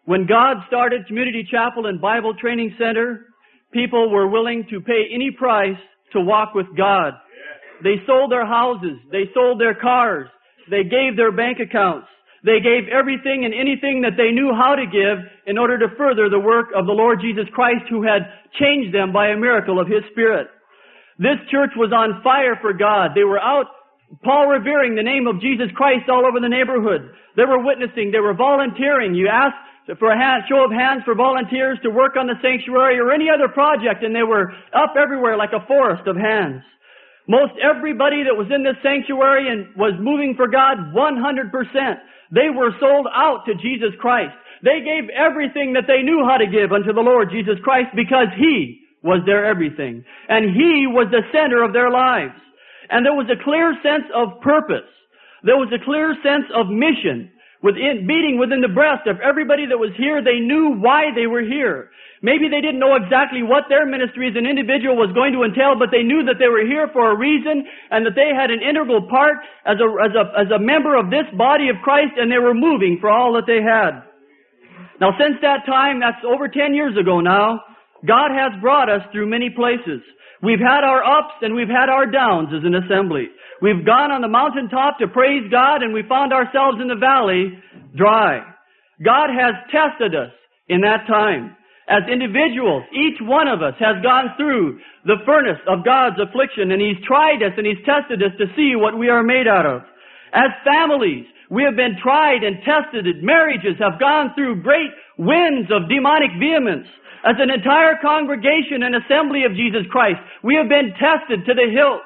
When God started Community Chapel and Bible Training Center, people were willing to pay any price to walk with God. They sold their houses. They sold their cars. They gave their bank accounts. They gave everything and anything that they knew how to give in order to further the work of the Lord Jesus Christ, who had changed them by a miracle of His Spirit. This church was on fire for God. They were out, Paul revering the name of Jesus Christ all over the neighborhood. They were witnessing. They were volunteering. You asked for a show of hands for volunteers to work on the sanctuary or any other project, and they were up everywhere like a forest of hands. Most everybody that was in this sanctuary and was moving for God 100%. They were sold out to Jesus Christ. They gave everything that they knew how to give unto the Lord Jesus Christ because He was their everything. And He was the center of their lives. And there was a clear sense of purpose. There was a clear sense of mission beating within the breast of everybody that was here. They knew why they were here. Maybe they didn't know exactly what their ministry as an individual was going to entail, but they knew that they were here for a reason and that they had an integral part as a member of this body of Christ, and they were moving for all that they had. Now, since that time, that's over 10 years ago now, God has brought us through many places. We've had our ups and we've had our downs as an assembly. We've gone on the mountaintop to praise God, and we found ourselves in the valley dry. God has tested us in that time. As individuals, each one of us has gone through the furnace of God's affliction, and He's tried us and He's tested us to see what we are made out of. As families, we have been tried and tested. Marriages have gone through great winds of demonic vehemence. As an entire congregation and assembly of Jesus Christ, we have been tested to the hilt.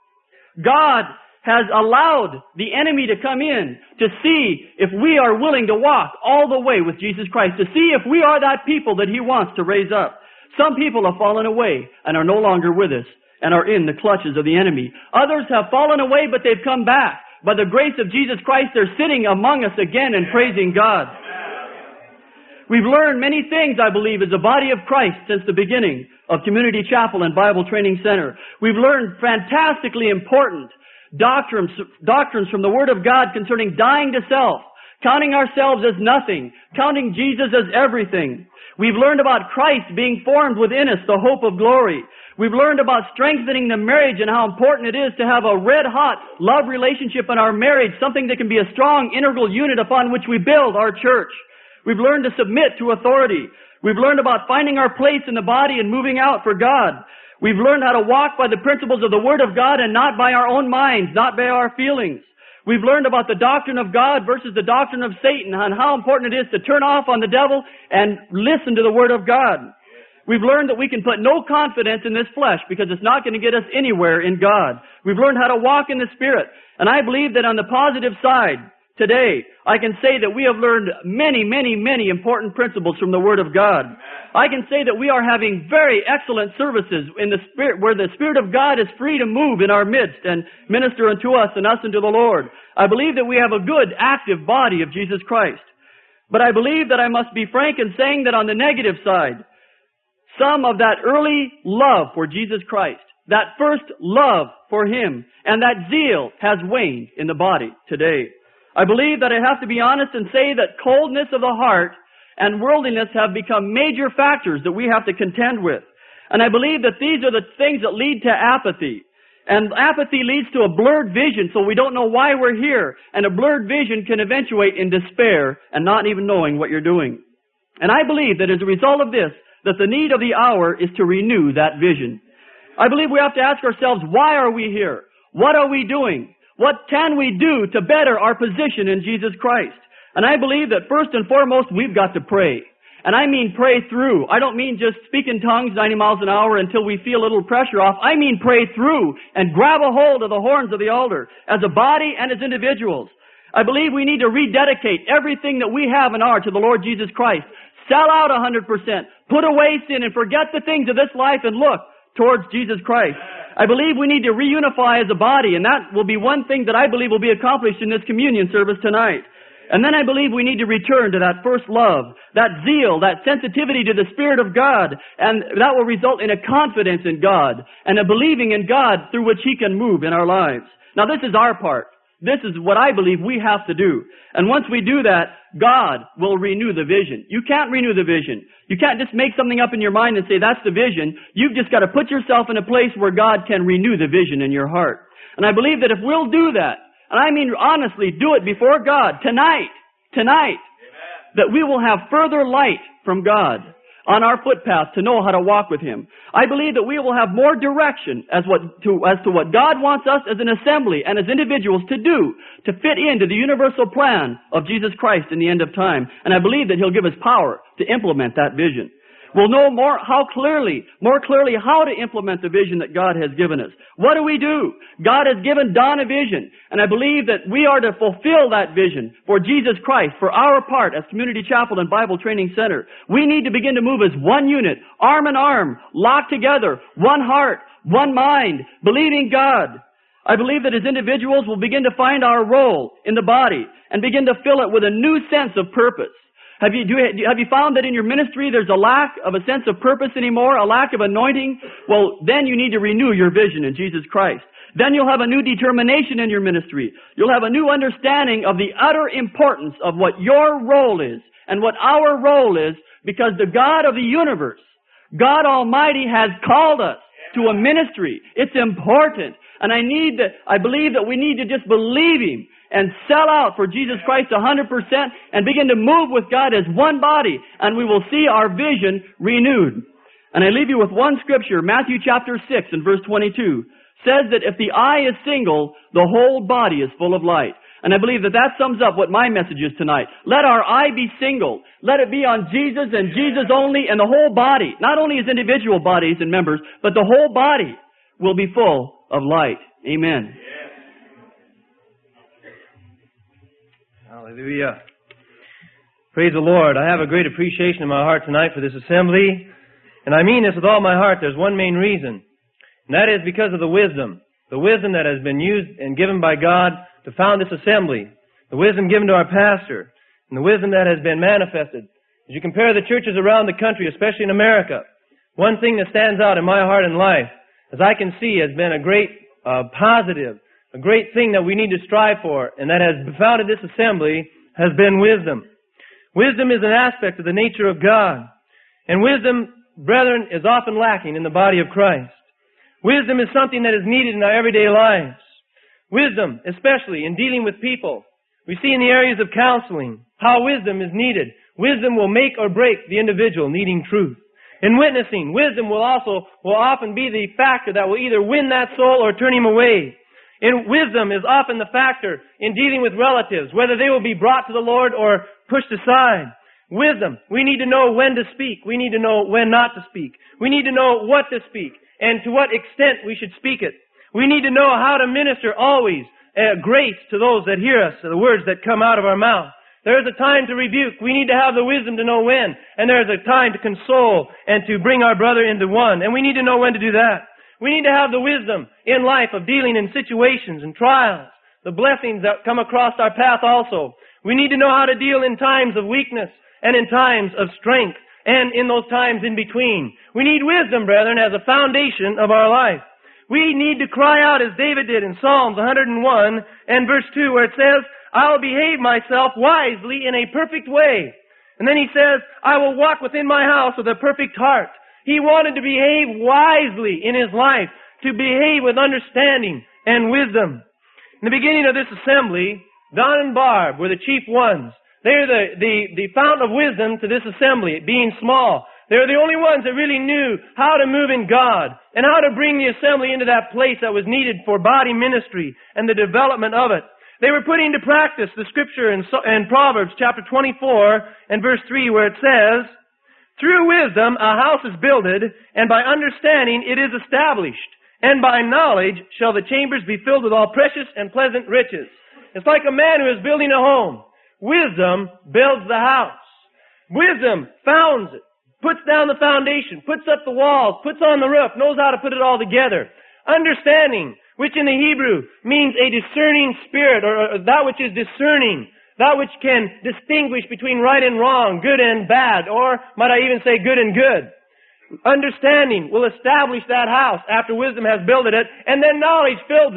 God has allowed the enemy to come in to see if we are willing to walk all the way with Jesus Christ, to see if we are that people that He wants to raise up. Some people have fallen away and are no longer with us and are in the clutches of the enemy. Others have fallen away, but they've come back. By the grace of Jesus Christ, they're sitting among us again and praising God. We've learned many things, I believe, as a body of Christ since the beginning of Community Chapel and Bible Training Center. We've learned fantastically important doctrines from the Word of God concerning dying to self, counting ourselves as nothing, counting Jesus as everything. We've learned about Christ being formed within us, the hope of glory. We've learned about strengthening the marriage and how important it is to have a red-hot love relationship in our marriage, something that can be a strong integral unit upon which we build our church. We've learned to submit to authority. We've learned about finding our place in the body and moving out for God. We've learned how to walk by the principles of the Word of God and not by our own minds, not by our feelings. We've learned about the doctrine of God versus the doctrine of Satan and how important it is to turn off on the devil and listen to the Word of God. We've learned that we can put no confidence in this flesh because it's not going to get us anywhere in God. We've learned how to walk in the Spirit. And I believe that on the positive side, today, I can say that we have learned many, many, many important principles from the Word of God. I can say that we are having very excellent services in the Spirit, where the Spirit of God is free to move in our midst and minister unto us and us unto the Lord. I believe that we have a good, active body of Jesus Christ. But I believe that I must be frank in saying that on the negative side, some of that early love for Jesus Christ, that first love for Him, and that zeal has waned in the body today. I believe that I have to be honest and say that coldness of the heart and worldliness have become major factors that we have to contend with. And I believe that these are the things that lead to apathy. And apathy leads to a blurred vision, so we don't know why we're here. And a blurred vision can eventuate in despair and not even knowing what you're doing. And I believe that as a result of this, that the need of the hour is to renew that vision. I believe we have to ask ourselves, why are we here? What are we doing? What can we do to better our position in Jesus Christ? And I believe that first and foremost, we've got to pray. And I mean pray through. I don't mean just speak in tongues 90 miles an hour until we feel a little pressure off. I mean pray through and grab a hold of the horns of the altar as a body and as individuals. I believe we need to rededicate everything that we have and are to the Lord Jesus Christ. Sell out 100%. Put away sin and forget the things of this life and look towards Jesus Christ. I believe we need to reunify as a body, and that will be one thing that I believe will be accomplished in this communion service tonight. And then I believe we need to return to that first love, that zeal, that sensitivity to the Spirit of God, and that will result in a confidence in God and a believing in God through which He can move in our lives. Now this is our part. This is what I believe we have to do. And once we do that, God will renew the vision. You can't renew the vision. You can't just make something up in your mind and say, that's the vision. You've just got to put yourself in a place where God can renew the vision in your heart. And I believe that if we'll do that, and I mean honestly, do it before God, tonight, that we will have further light from God on our footpath to know how to walk with Him. I believe that we will have more direction as to what God wants us as an assembly and as individuals to do to fit into the universal plan of Jesus Christ in the end of time. And I believe that He'll give us power to implement that vision. We'll know more clearly how to implement the vision that God has given us. What do? God has given Don a vision, and I believe that we are to fulfill that vision for Jesus Christ, for our part as Community Chapel and Bible Training Center. We need to begin to move as one unit, arm in arm, locked together, one heart, one mind, believing God. I believe that as individuals we'll begin to find our role in the body and begin to fill it with a new sense of purpose. Have you found that in your ministry there's a lack of a sense of purpose anymore, a lack of anointing? Well, then you need to renew your vision in Jesus Christ. Then you'll have a new determination in your ministry. You'll have a new understanding of the utter importance of what your role is and what our role is, because the God of the universe, God Almighty, has called us to a ministry. It's important. And I believe that we need to just believe Him and sell out for Jesus Christ 100% and begin to move with God as one body, and we will see our vision renewed. And I leave you with one scripture, Matthew chapter 6 and verse 22, says that if the eye is single, the whole body is full of light. And I believe that sums up what my message is tonight. Let our eye be single. Let it be on Jesus and Jesus only, and the whole body, not only as individual bodies and members, but the whole body will be full of light. Amen. Hallelujah. Praise the Lord. I have a great appreciation in my heart tonight for this assembly. And I mean this with all my heart. There's one main reason. And that is because of the wisdom. The wisdom that has been used and given by God to found this assembly. The wisdom given to our pastor. And the wisdom that has been manifested. As you compare the churches around the country, especially in America, one thing that stands out in my heart and life, as I can see, has been a great positive, a great thing that we need to strive for, and that has founded this assembly, has been wisdom. Wisdom is an aspect of the nature of God. And wisdom, brethren, is often lacking in the body of Christ. Wisdom is something that is needed in our everyday lives. Wisdom, especially in dealing with people. We see in the areas of counseling how wisdom is needed. Wisdom will make or break the individual needing truth. In witnessing, wisdom will often be the factor that will either win that soul or turn him away. In wisdom is often the factor in dealing with relatives, whether they will be brought to the Lord or pushed aside. Wisdom, we need to know when to speak. We need to know when not to speak. We need to know what to speak and to what extent we should speak it. We need to know how to minister always grace to those that hear us, to the words that come out of our mouth. There is a time to rebuke. We need to have the wisdom to know when. And there is a time to console and to bring our brother into one. And we need to know when to do that. We need to have the wisdom in life of dealing in situations and trials, the blessings that come across our path also. We need to know how to deal in times of weakness and in times of strength and in those times in between. We need wisdom, brethren, as a foundation of our life. We need to cry out as David did in Psalms 101 and verse 2, where it says, I will behave myself wisely in a perfect way. And then he says, I will walk within my house with a perfect heart. He wanted to behave wisely in his life, to behave with understanding and wisdom. In the beginning of this assembly, Don and Barb were the chief ones. They're the fountain of wisdom to this assembly, being small. They're the only ones that really knew how to move in God and how to bring the assembly into that place that was needed for body ministry and the development of it. They were putting into practice the scripture in Proverbs chapter 24 and verse 3, where it says, through wisdom a house is builded, and by understanding it is established, and by knowledge shall the chambers be filled with all precious and pleasant riches. It's like a man who is building a home. Wisdom builds the house. Wisdom founds it, puts down the foundation, puts up the walls, puts on the roof, knows how to put it all together. Understanding, which in the Hebrew means a discerning spirit, or that which is discerning, that which can distinguish between right and wrong, good and bad, or might I even say good and good. Understanding will establish that house after wisdom has built it, and then knowledge fills it.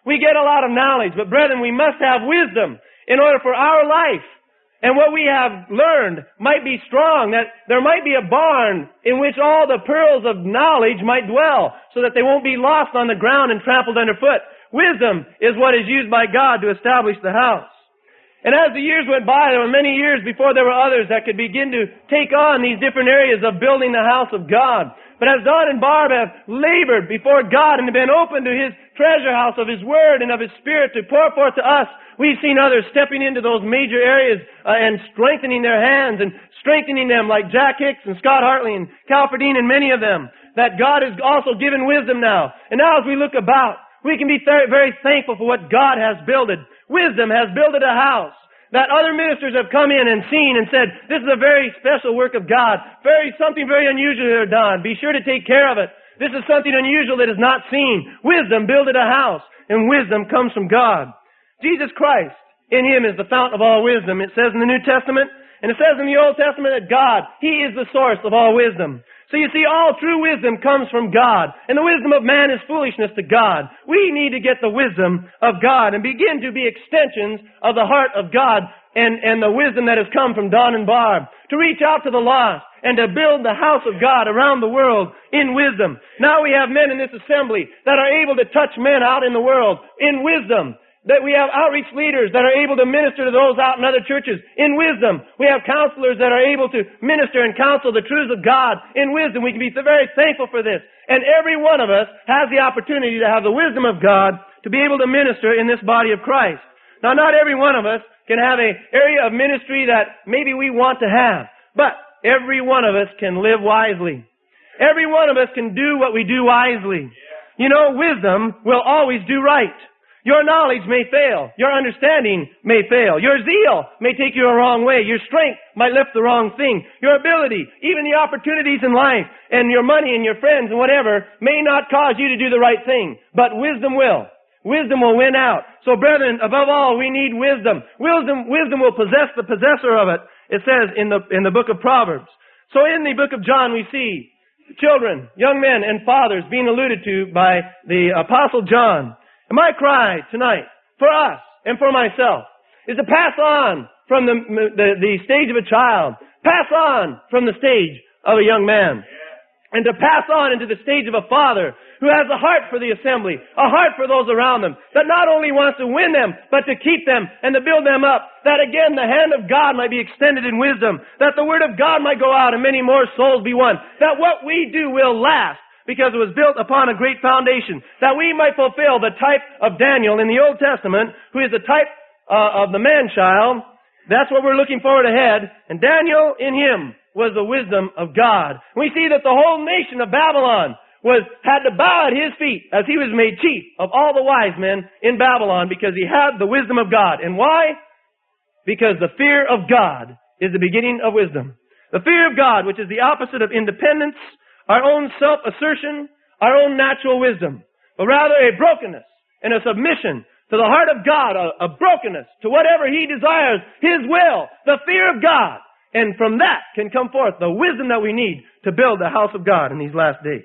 We get a lot of knowledge, but brethren, we must have wisdom in order for our life. And what we have learned might be strong, that there might be a barn in which all the pearls of knowledge might dwell, so that they won't be lost on the ground and trampled underfoot. Wisdom is what is used by God to establish the house. And as the years went by, there were many years before there were others that could begin to take on these different areas of building the house of God. But as Don and Barb have labored before God and been open to His treasure house of His Word and of His Spirit to pour forth to us, we've seen others stepping into those major areas and strengthening their hands and strengthening them, like Jack Hicks and Scott Hartley and Cal Ferdinand and many of them, that God has also given wisdom now. And now as we look about, we can be very thankful for what God has builded. Wisdom has builded a house that other ministers have come in and seen and said, this is a very special work of God, something very unusual here done. Be sure to take care of it. This is something unusual that is not seen. Wisdom builded a house, and wisdom comes from God. Jesus Christ, in Him is the fountain of all wisdom. It says in the New Testament, and it says in the Old Testament that God, He is the source of all wisdom. So you see, all true wisdom comes from God, and the wisdom of man is foolishness to God. We need to get the wisdom of God and begin to be extensions of the heart of God and the wisdom that has come from Don and Barb, to reach out to the lost and to build the house of God around the world in wisdom. Now we have men in this assembly that are able to touch men out in the world in wisdom. That we have outreach leaders that are able to minister to those out in other churches in wisdom. We have counselors that are able to minister and counsel the truths of God in wisdom. We can be very thankful for this. And every one of us has the opportunity to have the wisdom of God to be able to minister in this body of Christ. Now, not every one of us can have an area of ministry that maybe we want to have, but every one of us can live wisely. Every one of us can do what we do wisely. You know, wisdom will always do right. Your knowledge may fail. Your understanding may fail. Your zeal may take you a wrong way. Your strength might lift the wrong thing. Your ability, even the opportunities in life, and your money and your friends and whatever may not cause you to do the right thing. But wisdom will. Wisdom will win out. So brethren, above all, we need wisdom. Wisdom will possess the possessor of it. It says in the book of Proverbs. So in the book of John we see children, young men, and fathers being alluded to by the Apostle John. And my cry tonight, for us and for myself, is to pass on from the stage of a child, pass on from the stage of a young man, and to pass on into the stage of a father who has a heart for the assembly, a heart for those around them, that not only wants to win them, but to keep them and to build them up, that again the hand of God might be extended in wisdom, that the word of God might go out and many more souls be won, that what we do will last, because it was built upon a great foundation, that we might fulfill the type of Daniel in the Old Testament, who is the type of the man-child. That's what we're looking forward ahead. And Daniel, in him, was the wisdom of God. We see that the whole nation of Babylon had to bow at his feet as he was made chief of all the wise men in Babylon, because he had the wisdom of God. And why? Because the fear of God is the beginning of wisdom. The fear of God, which is the opposite of independence, our own self-assertion, our own natural wisdom, but rather a brokenness and a submission to the heart of God, a brokenness to whatever He desires, His will, the fear of God. And from that can come forth the wisdom that we need to build the house of God in these last days.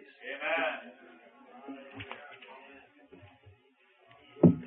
Amen.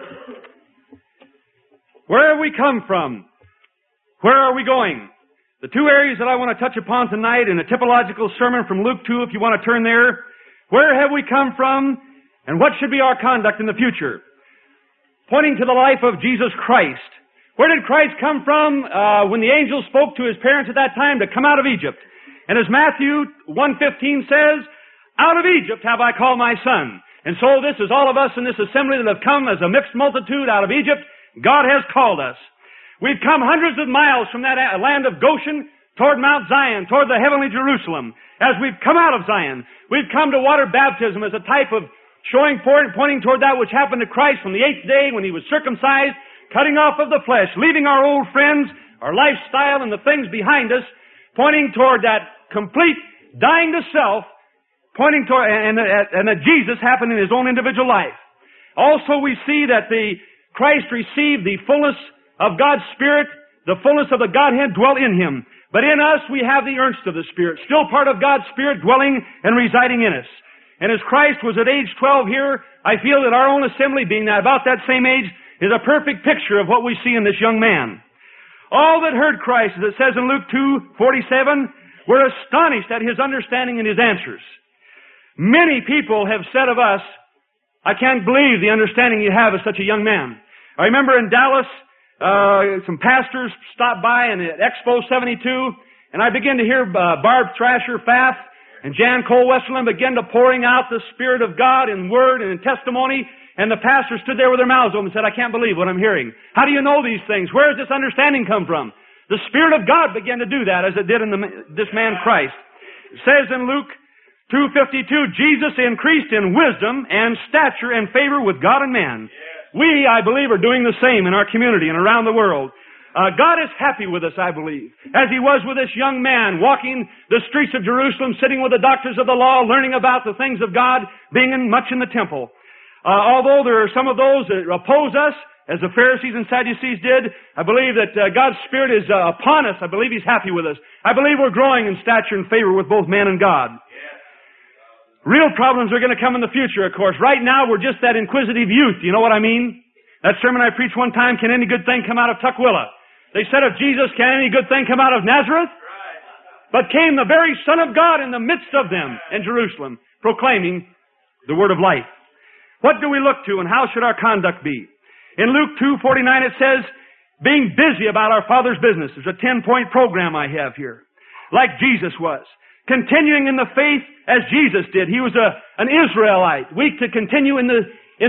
Where have we come from? Where are we going? The two areas that I want to touch upon tonight in a typological sermon from Luke 2, if you want to turn there. Where have we come from, and what should be our conduct in the future? Pointing to the life of Jesus Christ. Where did Christ come from when the angel spoke to His parents at that time to come out of Egypt? And as Matthew 1:15 says, out of Egypt have I called my son. And so this is all of us in this assembly that have come as a mixed multitude out of Egypt. God has called us. We've come hundreds of miles from that land of Goshen toward Mount Zion, toward the heavenly Jerusalem. As we've come out of Zion, we've come to water baptism as a type of showing forward, pointing toward that which happened to Christ from the 8th day when He was circumcised, cutting off of the flesh, leaving our old friends, our lifestyle, and the things behind us, pointing toward that complete dying to self, pointing toward, and that Jesus happened in His own individual life. Also, we see that Christ received the fullness of God's Spirit, the fullness of the Godhead dwelt in Him. But in us we have the earnest of the Spirit, still part of God's Spirit dwelling and residing in us. And as Christ was at age 12 here I feel that our own assembly, being about that same age, is a perfect picture of what we see in this young man. All that heard Christ, as it says in Luke 2:47, were astonished at his understanding and his answers. Many people have said of us, I can't believe the understanding you have as such a young man. I remember in Dallas, some pastors stopped by and at Expo 72, and I began to hear Barb Thrasher Pfaff and Jan Cole Westerland begin to pouring out the Spirit of God in word and in testimony, and the pastors stood there with their mouths open and said, I can't believe what I'm hearing. How do you know these things? Where does this understanding come from? The Spirit of God began to do that as it did in this man Christ. It says in Luke 2:52, Jesus increased in wisdom and stature and favor with God and man. We, I believe, are doing the same in our community and around the world. God is happy with us, I believe, as He was with this young man walking the streets of Jerusalem, sitting with the doctors of the law, learning about the things of God, being much in the temple. Although there are some of those that oppose us, as the Pharisees and Sadducees did, I believe that God's Spirit is upon us. I believe He's happy with us. I believe we're growing in stature and favor with both man and God. Real problems are going to come in the future, of course. Right now, we're just that inquisitive youth. You know what I mean? That sermon I preached one time, can any good thing come out of Tukwila? They said of Jesus, can any good thing come out of Nazareth? But came the very Son of God in the midst of them in Jerusalem, proclaiming the word of life. What do we look to and how should our conduct be? In Luke 2:49 it says, being busy about our Father's business. There's a 10-point program I have here. Like Jesus was. Continuing in the faith as Jesus did. He was an Israelite. Weak to continue in the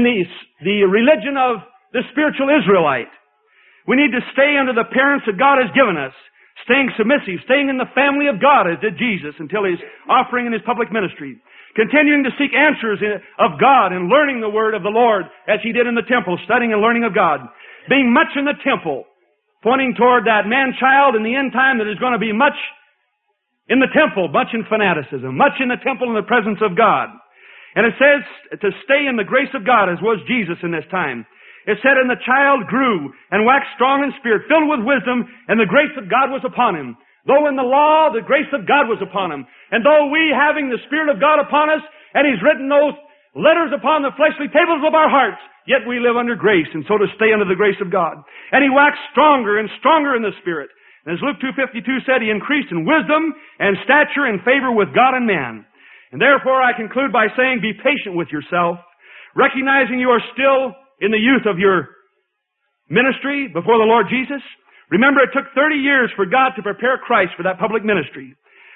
religion of the spiritual Israelite. We need to stay under the parents that God has given us. Staying submissive. Staying in the family of God as did Jesus until His offering in His public ministry. Continuing to seek answers of God and learning the word of the Lord as He did in the temple. Studying and learning of God. Being much in the temple. Pointing toward that man-child in the end time that is going to be much in the temple, much in fanaticism, much in the temple in the presence of God. And it says to stay in the grace of God as was Jesus in this time. It said, and the child grew and waxed strong in spirit, filled with wisdom, and the grace of God was upon him. Though in the law, the grace of God was upon him. And though we, having the Spirit of God upon us, and He's written those letters upon the fleshly tables of our hearts, yet we live under grace, and so to stay under the grace of God. And He waxed stronger and stronger in the Spirit. And as Luke 2:52 said, He increased in wisdom and stature and favor with God and man. And therefore I conclude by saying, be patient with yourself, recognizing you are still in the youth of your ministry before the Lord Jesus. Remember, it took 30 years for God to prepare Christ for that public ministry.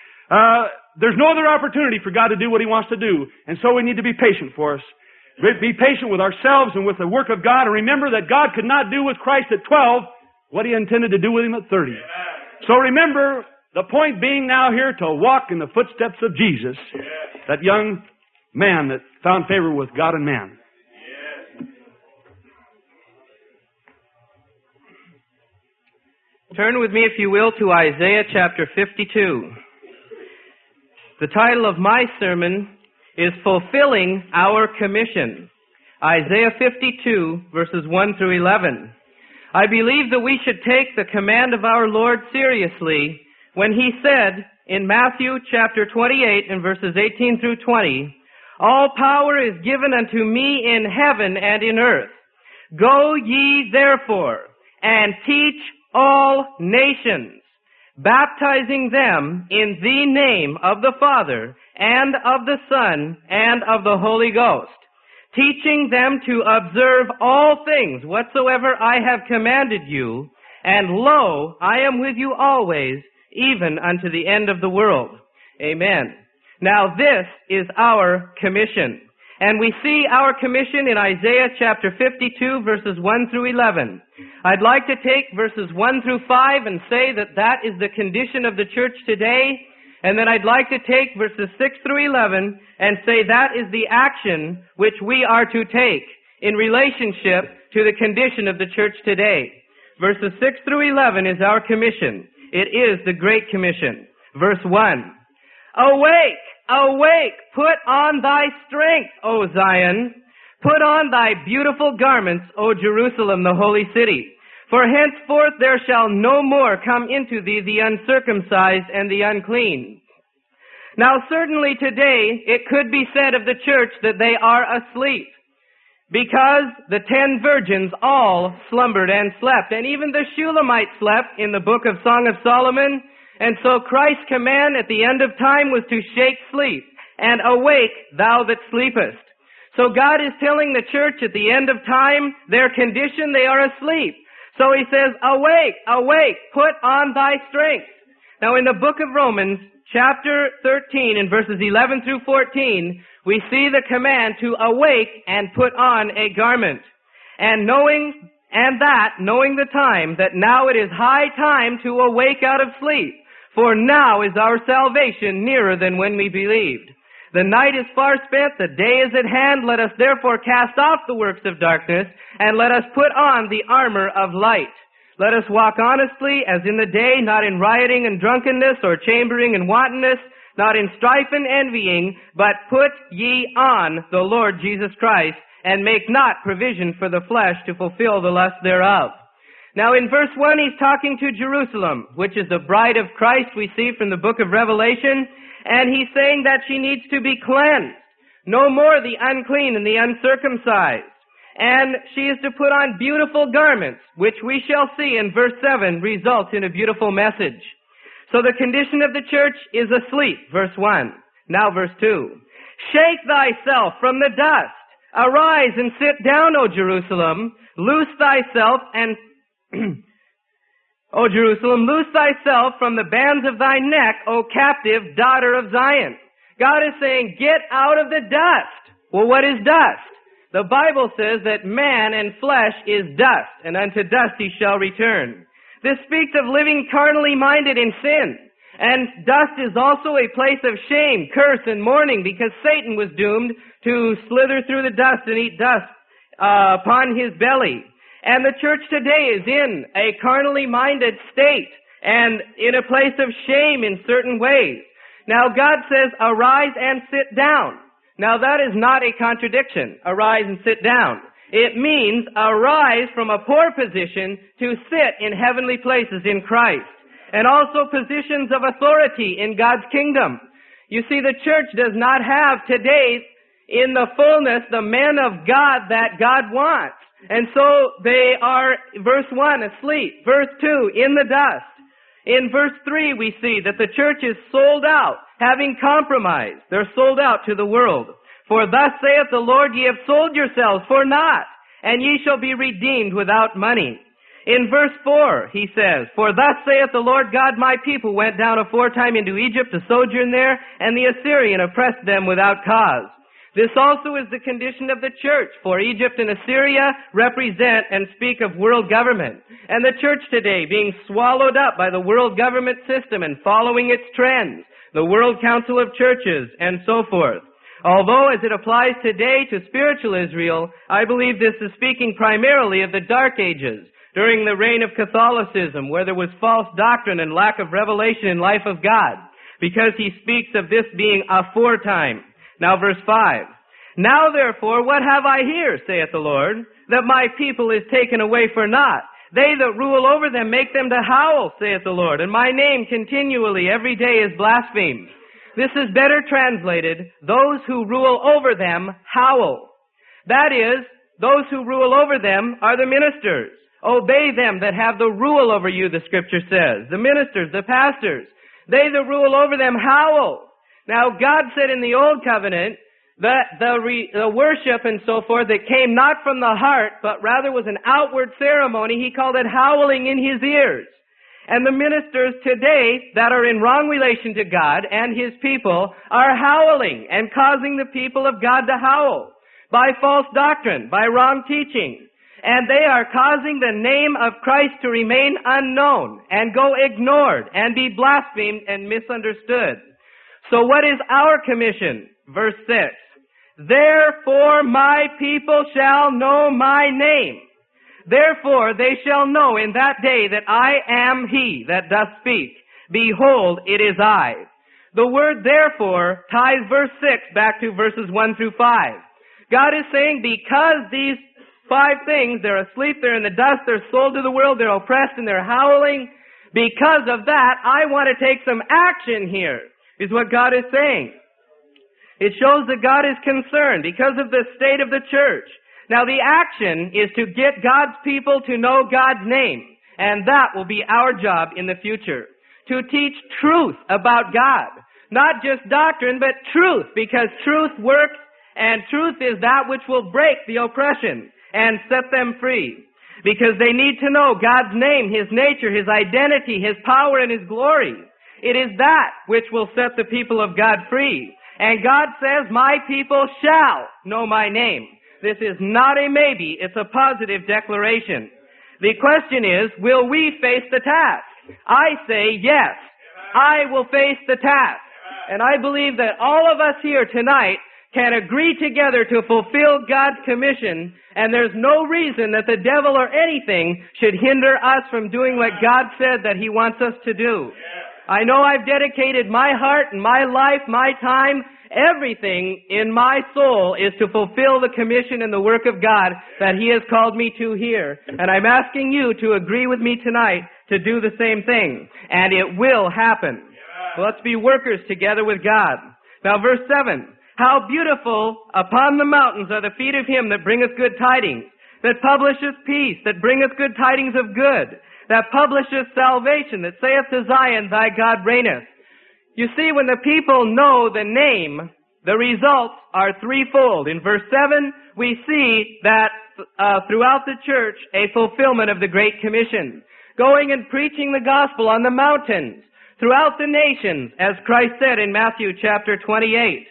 There's no other opportunity for God to do what He wants to do. And so we need to be patient for us. Be patient with ourselves and with the work of God. And remember that God could not do with Christ at 12 what He intended to do with Him at 30. So remember, the point being now here to walk in the footsteps of Jesus, that young man that found favor with God and man. Turn with me, if you will, to Isaiah chapter 52. The title of my sermon is Fulfilling Our Commission. Isaiah 52, verses 1 through 11. I believe that we should take the command of our Lord seriously when He said in Matthew chapter 28 and verses 18 through 20, all power is given unto me in heaven and in earth. Go ye therefore and teach all nations, baptizing them in the name of the Father and of the Son and of the Holy Ghost, teaching them to observe all things whatsoever I have commanded you, and lo, I am with you always, even unto the end of the world. Amen. Now this is our commission. And we see our commission in Isaiah chapter 52, verses 1 through 11. I'd like to take verses 1 through 5 and say that that is the condition of the church today. And then I'd like to take verses 6 through 11 and say that is the action which we are to take in relationship to the condition of the church today. Verses 6 through 11 is our commission. It is the Great Commission. Verse 1. Awake! Awake! Put on thy strength, O Zion! Put on thy beautiful garments, O Jerusalem, the holy city. For henceforth there shall no more come into thee the uncircumcised and the unclean. Now certainly today it could be said of the church that they are asleep. because the 10 virgins all slumbered and slept, and even the Shulamite slept in the book of Song of Solomon. And so Christ's command at the end of time was to shake sleep, and awake thou that sleepest. So God is telling the church at the end of time, their condition, they are asleep. So he says, awake, awake, put on thy strength. Now in the book of Romans, chapter 13 and verses 11 through 14, we see the command to awake and put on a garment. And knowing the time, that now it is high time to awake out of sleep. For now is our salvation nearer than when we believed. The night is far spent, the day is at hand. Let us therefore cast off the works of darkness, and let us put on the armor of light. Let us walk honestly as in the day, not in rioting and drunkenness, or chambering and wantonness, not in strife and envying, but put ye on the Lord Jesus Christ, and make not provision for the flesh to fulfill the lust thereof. Now in verse 1, he's talking to Jerusalem, which is the bride of Christ we see from the book of Revelation, and he's saying that she needs to be cleansed. No more the unclean and the uncircumcised. And she is to put on beautiful garments, which we shall see in verse 7 results in a beautiful message. So the condition of the church is asleep, verse 1. Now verse 2. Shake thyself from the dust. Arise and sit down, O Jerusalem. Loose thyself and O Jerusalem, loose thyself from the bands of thy neck, O captive daughter of Zion. God is saying, get out of the dust. Well, what is dust? The Bible says that man and flesh is dust, and unto dust he shall return. This speaks of living carnally minded in sin. And dust is also a place of shame, curse, and mourning, because Satan was doomed to slither through the dust and eat dust upon his belly. And the church today is in a carnally minded state and in a place of shame in certain ways. Now God says, arise and sit down. Now that is not a contradiction, arise and sit down. It means arise from a poor position to sit in heavenly places in Christ. And also positions of authority in God's kingdom. You see, the church does not have today in the fullness the men of God that God wants. And so they are, verse 1, asleep. Verse 2, in the dust. In verse 3, we see that the church is sold out, having compromised. They're sold out to the world. For thus saith the Lord, ye have sold yourselves for naught, and ye shall be redeemed without money. In verse 4, he says, for thus saith the Lord God, my people went down aforetime into Egypt to sojourn there, and the Assyrian oppressed them without cause. This also is the condition of the church, for Egypt and Assyria represent and speak of world government. And the church today being swallowed up by the world government system and following its trends, the World Council of Churches, and so forth. Although as it applies today to spiritual Israel, I believe this is speaking primarily of the Dark Ages, during the reign of Catholicism, where there was false doctrine and lack of revelation in life of God, because he speaks of this being aforetime. Now verse 5. Now therefore, what have I here, saith the Lord, that my people is taken away for naught? They that rule over them make them to howl, saith the Lord, and my name continually every day is blasphemed. This is better translated, those who rule over them howl. That is, those who rule over them are the ministers. Obey them that have the rule over you, the scripture says. The ministers, the pastors. They that rule over them howl. Now, God said in the Old Covenant that the worship and so forth that came not from the heart, but rather was an outward ceremony, he called it howling in his ears. And the ministers today that are in wrong relation to God and his people are howling and causing the people of God to howl by false doctrine, by wrong teaching. And they are causing the name of Christ to remain unknown and go ignored and be blasphemed and misunderstood. So what is our commission? Verse 6. Therefore my people shall know my name. Therefore they shall know in that day that I am he that doth speak. Behold, it is I. The word therefore ties verse 6 back to verses 1 through 5. God is saying because these 5 things, they're asleep, they're in the dust, they're sold to the world, they're oppressed, and they're howling. Because of that, I want to take some action here, is what God is saying. It shows that God is concerned because of the state of the church, Now the action is to get God's people to know God's name, and that will be our job in the future. To teach truth about God. Not just doctrine, but truth, because truth works, and truth is that which will break the oppression and set them free. Because they need to know God's name, His nature, His identity, His power, and His glory. It is that which will set the people of God free. And God says, my people shall know my name. This is not a maybe, it's a positive declaration. The question is, will we face the task? I say yes. I will face the task. And I believe that all of us here tonight can agree together to fulfill God's commission, and there's no reason that the devil or anything should hinder us from doing what God said that He wants us to do. I know I've dedicated my heart and my life, my time, everything in my soul is to fulfill the commission and the work of God that He has called me to here. And I'm asking you to agree with me tonight to do the same thing. And it will happen. So let's be workers together with God. Now verse 7. How beautiful upon the mountains are the feet of him that bringeth good tidings, that publisheth peace, that bringeth good tidings of good, that publisheth salvation, that saith to Zion, thy God reigneth. You see, when the people know the name, the results are threefold. In verse 7, we see that throughout the church, a fulfillment of the Great Commission. Going and preaching the gospel on the mountains, throughout the nations, as Christ said in Matthew chapter 28.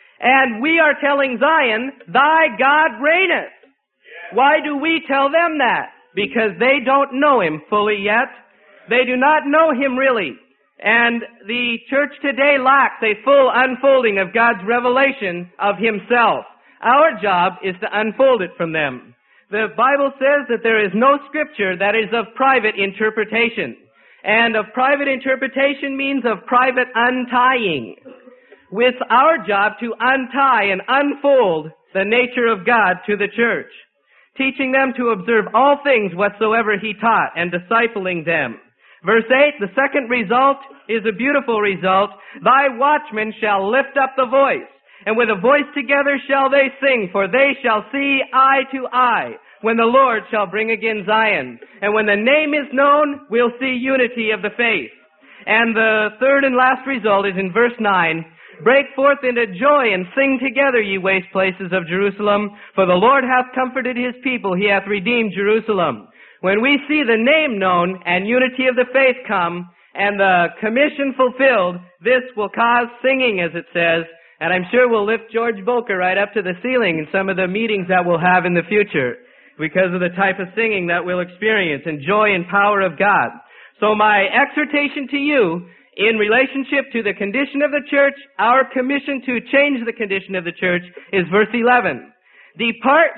And we are telling Zion, thy God reigneth. Why do we tell them that? Because they don't know Him fully yet. They do not know Him really. And the church today lacks a full unfolding of God's revelation of Himself. Our job is to unfold it from them. The Bible says that there is no scripture that is of private interpretation. And of private interpretation means of private untying. It's our job to untie and unfold the nature of God to the church, teaching them to observe all things whatsoever He taught, and discipling them. Verse 8, the second result is a beautiful result. Thy watchmen shall lift up the voice, and with a voice together shall they sing, for they shall see eye to eye, when the Lord shall bring again Zion. And when the name is known, we'll see unity of the faith. And the third and last result is in verse 9. Break forth into joy and sing together, ye waste places of Jerusalem, for the Lord hath comforted His people, He hath redeemed Jerusalem. When we see the name known and unity of the faith come, and the commission fulfilled, this will cause singing, as it says, and I'm sure we'll lift George Volker right up to the ceiling in some of the meetings that we'll have in the future, because of the type of singing that we'll experience, and joy and power of God. So my exhortation to you, in relationship to the condition of the church, our commission to change the condition of the church is verse 11. Depart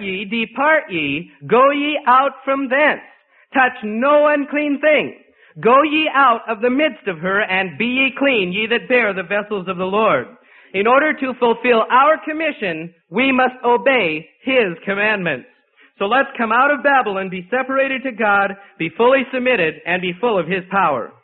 ye, go ye out from thence. Touch no unclean thing. Go ye out of the midst of her, and be ye clean, ye that bear the vessels of the Lord. In order to fulfill our commission, we must obey His commandments. So let's come out of Babylon, be separated to God, be fully submitted, and be full of His power.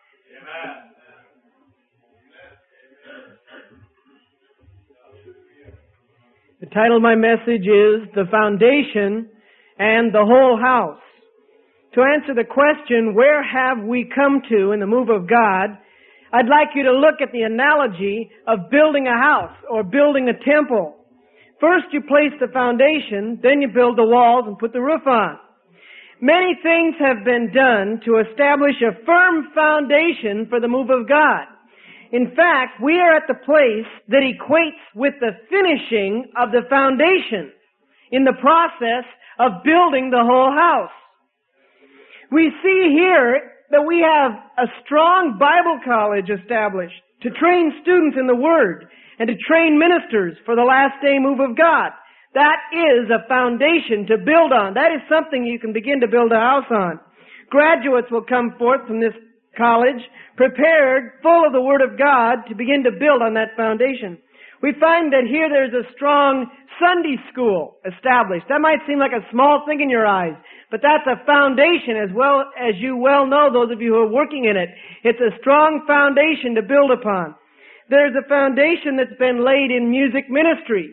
The title of my message is The Foundation and the Whole House. To answer the question, where have we come to in the move of God, I'd like you to look at the analogy of building a house or building a temple. First you place the foundation, then you build the walls and put the roof on. Many things have been done to establish a firm foundation for the move of God. In fact, we are at the place that equates with the finishing of the foundation in the process of building the whole house. We see here that we have a strong Bible college established to train students in the Word and to train ministers for the last day move of God. That is a foundation to build on. That is something you can begin to build a house on. Graduates will come forth from this college prepared, full of the Word of God, to begin to build on that foundation. We find that here there's a strong Sunday school established. That might seem like a small thing in your eyes, but that's a foundation, as well as you well know, those of you who are working in it. It's a strong foundation to build upon. There's a foundation that's been laid in music ministry.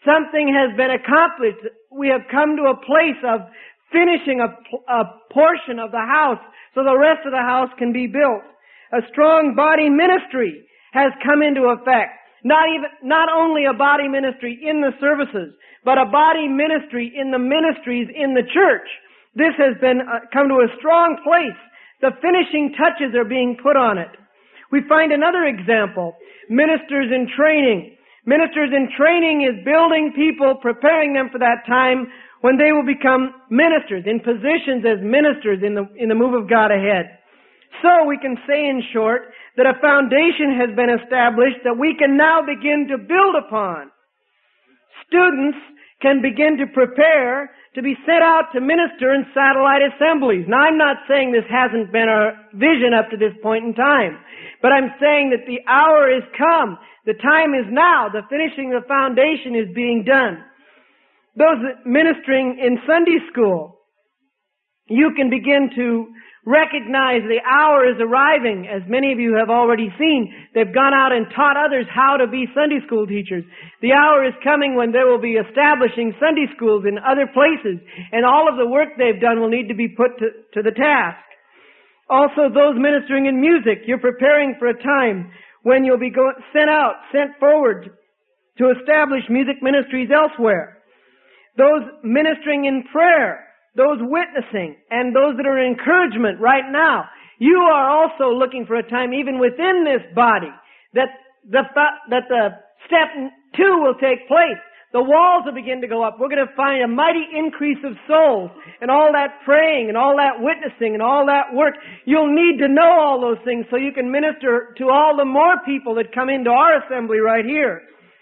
Something has been accomplished. We have come to a place of finishing a portion of the house so the rest of the house can be built. A strong body ministry has come into effect. Not only a body ministry in the services, but a body ministry in the ministries in the church. This has been come to a strong place. The finishing touches are being put on it. We find another example. Ministers in training. Ministers in training is building people, preparing them for that time when they will become ministers, in positions as ministers in the move of God ahead. So we can say in short that a foundation has been established that we can now begin to build upon. Students can begin to prepare to be sent out to minister in satellite assemblies. Now, I'm not saying this hasn't been our vision up to this point in time, but I'm saying that the hour is come. The time is now. The finishing of the foundation is being done. Those ministering in Sunday school, you can begin to recognize the hour is arriving, as many of you have already seen. They've gone out and taught others how to be Sunday school teachers. The hour is coming when they will be establishing Sunday schools in other places, and all of the work they've done will need to be put to the task. Also, those ministering in music, you're preparing for a time when you'll be sent forward to establish music ministries elsewhere. Those ministering in prayer, those witnessing, and those that are encouragement right now, you are also looking for a time, even within this body, that the step 2 will take place. The walls will begin to go up. We're going to find a mighty increase of souls, and all that praying, and all that witnessing, and all that work. You'll need to know all those things so you can minister to all the more people that come into our assembly right here.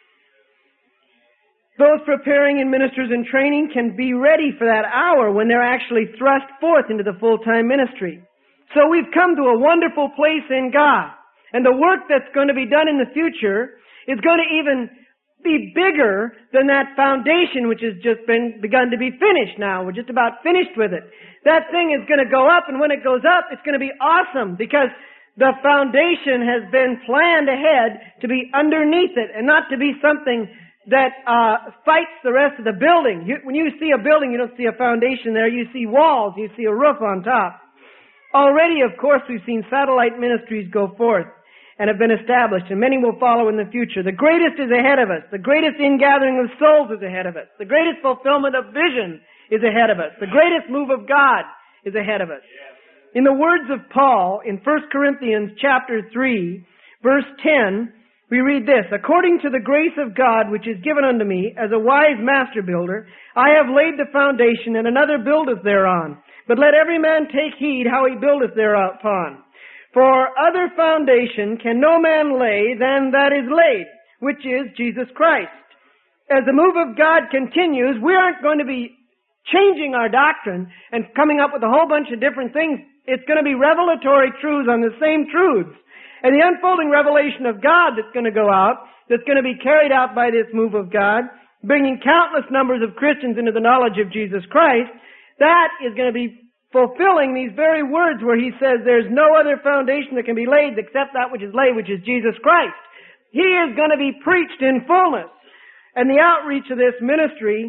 Those preparing in ministers in training can be ready for that hour when they're actually thrust forth into the full-time ministry. So we've come to a wonderful place in God. And the work that's going to be done in the future is going to even be bigger than that foundation which has just begun to be finished now. We're just about finished with it. That thing is going to go up, and when it goes up, it's going to be awesome because the foundation has been planned ahead to be underneath it and not to be something that fights the rest of the building. When you see a building, you don't see a foundation there. You see walls. You see a roof on top. Already, of course, we've seen satellite ministries go forth and have been established, and many will follow in the future. The greatest is ahead of us. The greatest ingathering of souls is ahead of us. The greatest fulfillment of vision is ahead of us. The greatest move of God is ahead of us. In the words of Paul in 1 Corinthians chapter 3, verse 10, we read this, "According to the grace of God which is given unto me, as a wise master builder, I have laid the foundation, and another buildeth thereon. But let every man take heed how he buildeth thereupon. For other foundation can no man lay than that is laid, which is Jesus Christ." As the move of God continues, we aren't going to be changing our doctrine and coming up with a whole bunch of different things. It's going to be revelatory truths on the same truths. And the unfolding revelation of God that's going to go out, that's going to be carried out by this move of God, bringing countless numbers of Christians into the knowledge of Jesus Christ, that is going to be fulfilling these very words where he says there's no other foundation that can be laid except that which is laid, which is Jesus Christ. He is going to be preached in fullness. And the outreach of this ministry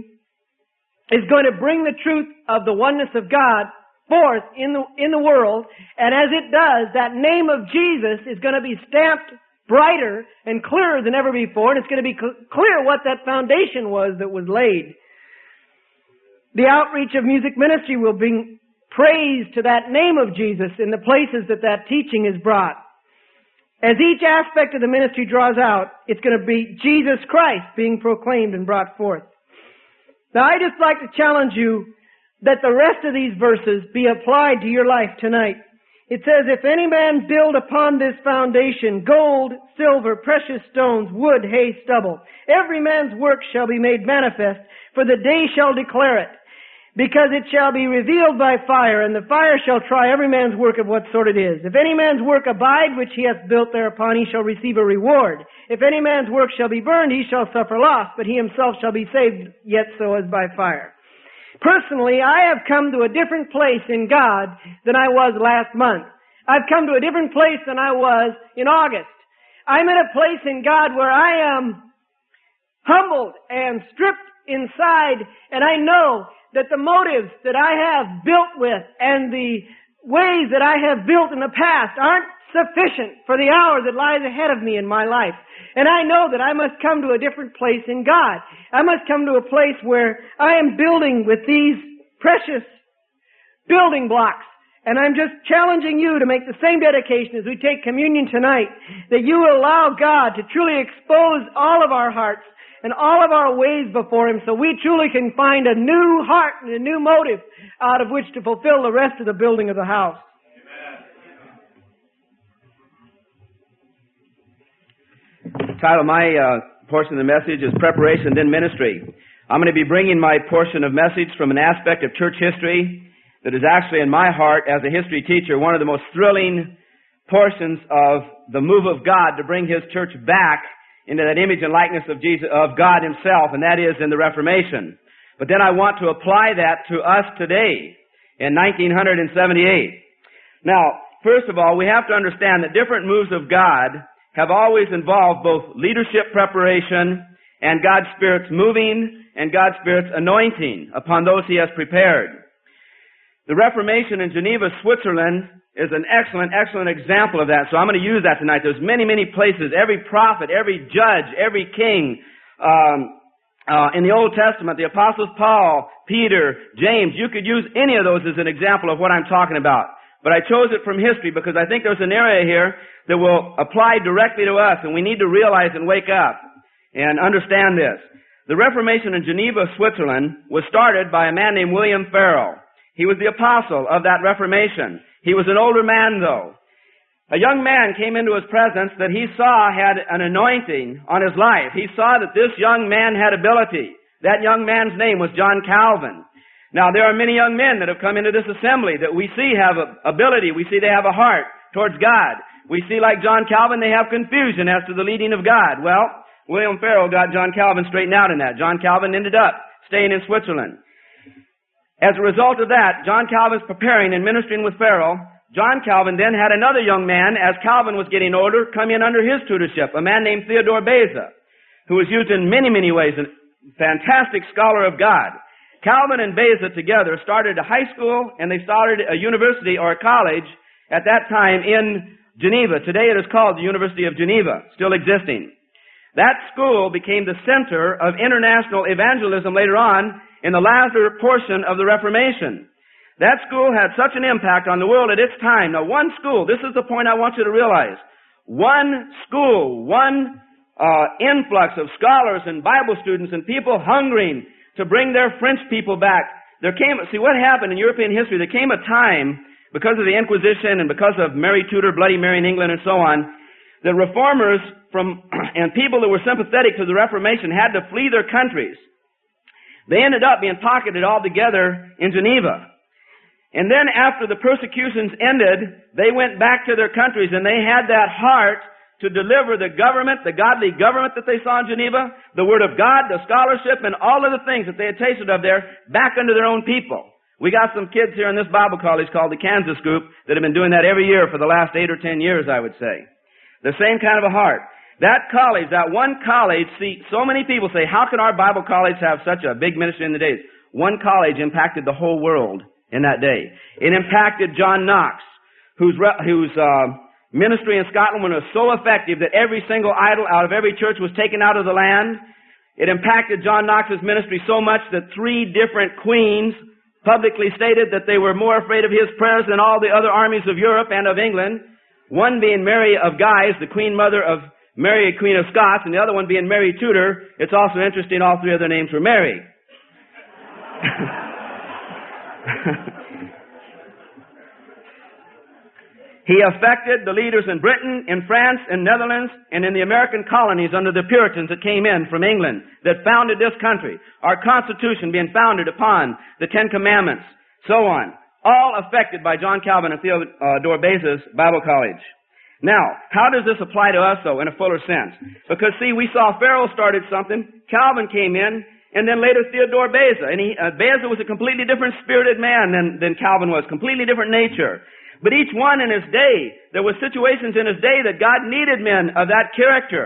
is going to bring the truth of the oneness of God forth in the world, and as it does, that name of Jesus is going to be stamped brighter and clearer than ever before, and it's going to be clear what that foundation was that was laid. The outreach of music ministry will bring praise to that name of Jesus in the places that teaching is brought. As each aspect of the ministry draws out, it's going to be Jesus Christ being proclaimed and brought forth. Now, I just like to challenge you that the rest of these verses be applied to your life tonight. It says, "If any man build upon this foundation gold, silver, precious stones, wood, hay, stubble, every man's work shall be made manifest, for the day shall declare it. Because it shall be revealed by fire, and the fire shall try every man's work of what sort it is. If any man's work abide, which he hath built thereupon, he shall receive a reward. If any man's work shall be burned, he shall suffer loss, but he himself shall be saved, yet so as by fire." Personally, I have come to a different place in God than I was last month. I've come to a different place than I was in August. I'm in a place in God where I am humbled and stripped inside, and I know that the motives that I have built with and the ways that I have built in the past aren't sufficient for the hour that lies ahead of me in my life. And I know that I must come to a different place in God. I must come to a place where I am building with these precious building blocks. And I'm just challenging you to make the same dedication as we take communion tonight, that you will allow God to truly expose all of our hearts and all of our ways before Him, so we truly can find a new heart and a new motive out of which to fulfill the rest of the building of the house. The title of my portion of the message is Preparation, Then Ministry. I'm going to be bringing my portion of message from an aspect of church history that is actually in my heart as a history teacher one of the most thrilling portions of the move of God to bring His church back into that image and likeness of Jesus, of God Himself, and that is in the Reformation. But then I want to apply that to us today in 1978. Now, first of all, we have to understand that different moves of God have always involved both leadership preparation and God's Spirit's moving and God's Spirit's anointing upon those He has prepared. The Reformation in Geneva, Switzerland is an excellent example of that. So I'm going to use that tonight. There's many places, every prophet, every judge, every king, in the Old Testament, the Apostles Paul, Peter, James, you could use any of those as an example of what I'm talking about. But I chose it from history because I think there's an area here that will apply directly to us, and we need to realize and wake up and understand this. The Reformation in Geneva, Switzerland was started by a man named William Farel. He was the apostle of that Reformation. He was an older man, though. A young man came into his presence that he saw had an anointing on his life. He saw that this young man had ability. That young man's name was John Calvin. Now, there are many young men that have come into this assembly that we see have ability. We see they have a heart towards God. We see, like John Calvin, they have confusion as to the leading of God. Well, William Farel got John Calvin straightened out in that. John Calvin ended up staying in Switzerland. As a result of that, John Calvin's preparing and ministering with Farel. John Calvin then had another young man, as Calvin was getting older, come in under his tutorship, a man named Theodore Beza, who was used in many ways, a fantastic scholar of God. Calvin and Beza together started a high school, and they started a university or a college at that time in Geneva. Today it is called the University of Geneva, still existing. That school became the center of international evangelism later on in the latter portion of the Reformation. That school had such an impact on the world at its time. Now, one school, this is the point I want you to realize. One school, one influx of scholars and Bible students and people hungering to bring their French people back. See what happened in European history, there came a time, because of the Inquisition and because of Mary Tudor, Bloody Mary in England and so on, the reformers and people that were sympathetic to the Reformation had to flee their countries. They ended up being pocketed all together in Geneva. And then after the persecutions ended, they went back to their countries and they had that heart to deliver the government, the godly government that they saw in Geneva, the Word of God, the scholarship, and all of the things that they had tasted of there back unto their own people. We got some kids here in this Bible college called the Kansas Group that have been doing that every year for the last 8 or 10 years, I would say. The same kind of a heart. That college, that one college, see, so many people say, how can our Bible college have such a big ministry in the days? One college impacted the whole world in that day. It impacted John Knox, whose ministry in Scotland was so effective that every single idol out of every church was taken out of the land. It impacted John Knox's ministry so much that 3 different queens publicly stated that they were more afraid of his prayers than all the other armies of Europe and of England. One being Mary of Guise, the queen mother of Mary, Queen of Scots, and the other one being Mary Tudor. It's also interesting all 3 of their names were Mary. He affected the leaders in Britain, in France, in Netherlands, and in the American colonies under the Puritans that came in from England that founded this country. Our Constitution being founded upon the 10 Commandments, so on. All affected by John Calvin and Theodore Beza's Bible College. Now, how does this apply to us, though, in a fuller sense? Because, see, we saw Farel started something, Calvin came in, and then later Theodore Beza. And Beza was a completely different spirited man than Calvin was, completely different nature. But each one in his day, there were situations in his day that God needed men of that character.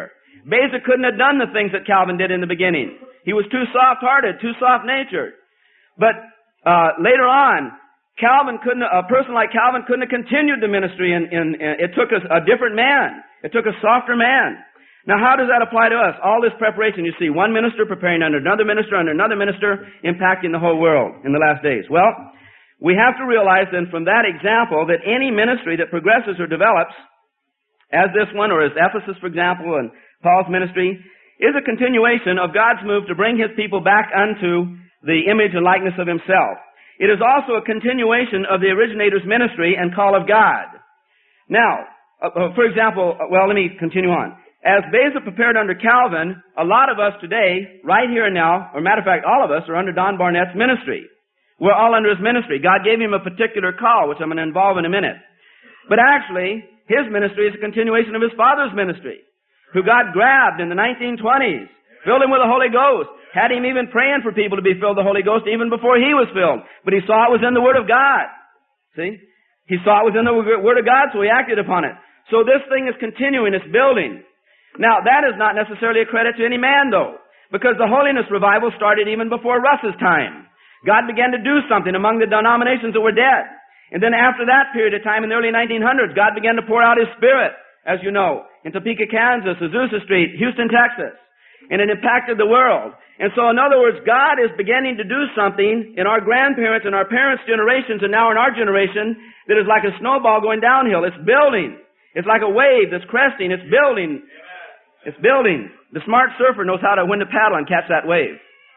Beza couldn't have done the things that Calvin did in the beginning. He was too soft-hearted, too soft-natured. But later on, a person like Calvin couldn't have continued the ministry, and it took a different man. It took a softer man. Now, how does that apply to us? All this preparation, you see, one minister preparing under another minister, impacting the whole world in the last days. Well, we have to realize then from that example that any ministry that progresses or develops, as this one, or as Ephesus, for example, and Paul's ministry, is a continuation of God's move to bring His people back unto the image and likeness of Himself. It is also a continuation of the originator's ministry and call of God. Now, for example, let me continue on. As Beza prepared under Calvin, a lot of us today, right here and now, or matter of fact, all of us are under Don Barnett's ministry. We're all under his ministry. God gave him a particular call, which I'm going to involve in a minute. But actually, his ministry is a continuation of his father's ministry, who God grabbed in the 1920s, filled him with the Holy Ghost, had him even praying for people to be filled with the Holy Ghost even before he was filled. But he saw it was in the Word of God. See? He saw it was in the Word of God, so he acted upon it. So this thing is continuing, it's building. Now, that is not necessarily a credit to any man, though, because the holiness revival started even before Russ's time. God began to do something among the denominations that were dead. And then after that period of time in the early 1900s, God began to pour out His Spirit, as you know, in Topeka, Kansas, Azusa Street, Houston, Texas. And it impacted the world. And so, in other words, God is beginning to do something in our grandparents' and our parents' generations, and now in our generation, that is like a snowball going downhill. It's building. It's like a wave that's cresting. It's building. It's building. The smart surfer knows how to when to paddle and catch that wave.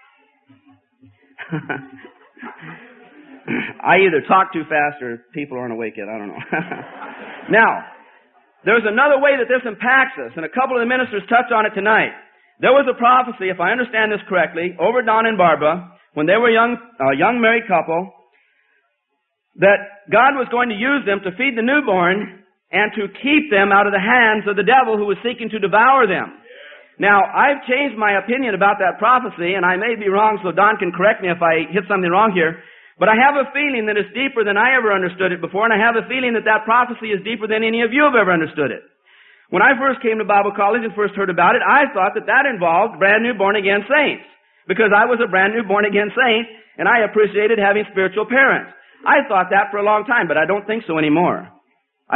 I either talk too fast or people aren't awake yet. I don't know. Now, there's another way that this impacts us, and a couple of the ministers touched on it tonight. There was a prophecy, if I understand this correctly, over Don and Barbara, when they were a young married couple, that God was going to use them to feed the newborn and to keep them out of the hands of the devil who was seeking to devour them. Now, I've changed my opinion about that prophecy, and I may be wrong, so Don can correct me if I hit something wrong here. But I have a feeling that it's deeper than I ever understood it before, and I have a feeling that that prophecy is deeper than any of you have ever understood it. When I first came to Bible college and first heard about it, I thought that that involved brand new born-again saints, because I was a brand new born-again saint, and I appreciated having spiritual parents. I thought that for a long time, but I don't think so anymore. I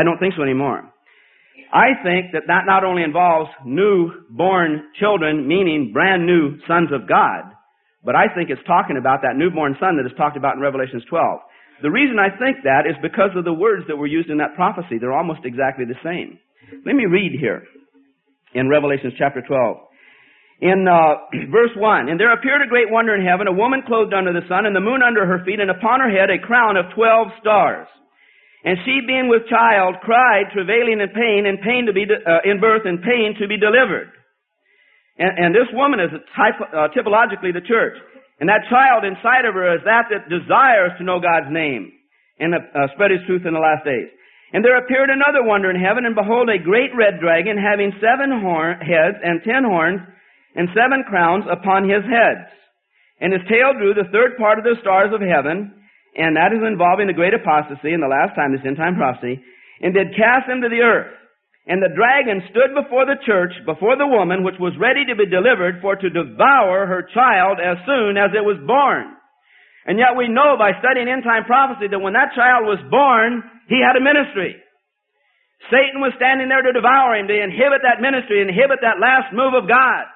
think that not only involves newborn children, meaning brand new sons of God, but I think it's talking about that newborn son that is talked about in Revelation 12. The reason I think that is because of the words that were used in that prophecy. They're almost exactly the same. Let me read here in Revelation chapter 12. In verse 1, "And there appeared a great wonder in heaven, a woman clothed under the sun, and the moon under her feet, and upon her head a crown of 12 stars. And she, being with child, cried, travailing in pain, to be in birth, and pain to be delivered." And this woman is typologically the church. And that child inside of her is that desires to know God's name and spread His truth in the last days. "And there appeared another wonder in heaven, and behold, a great red dragon, having 7 heads and 10 horns, and 7 crowns upon his heads. And his tail drew the third part of the stars of heaven," and that is involving the great apostasy in the last time, this end-time prophecy, "and did cast them to the earth. And the dragon stood before the church, before the woman, which was ready to be delivered, for to devour her child as soon as it was born." And yet we know by studying end-time prophecy that when that child was born, he had a ministry. Satan was standing there to devour him, to inhibit that ministry, inhibit that last move of God.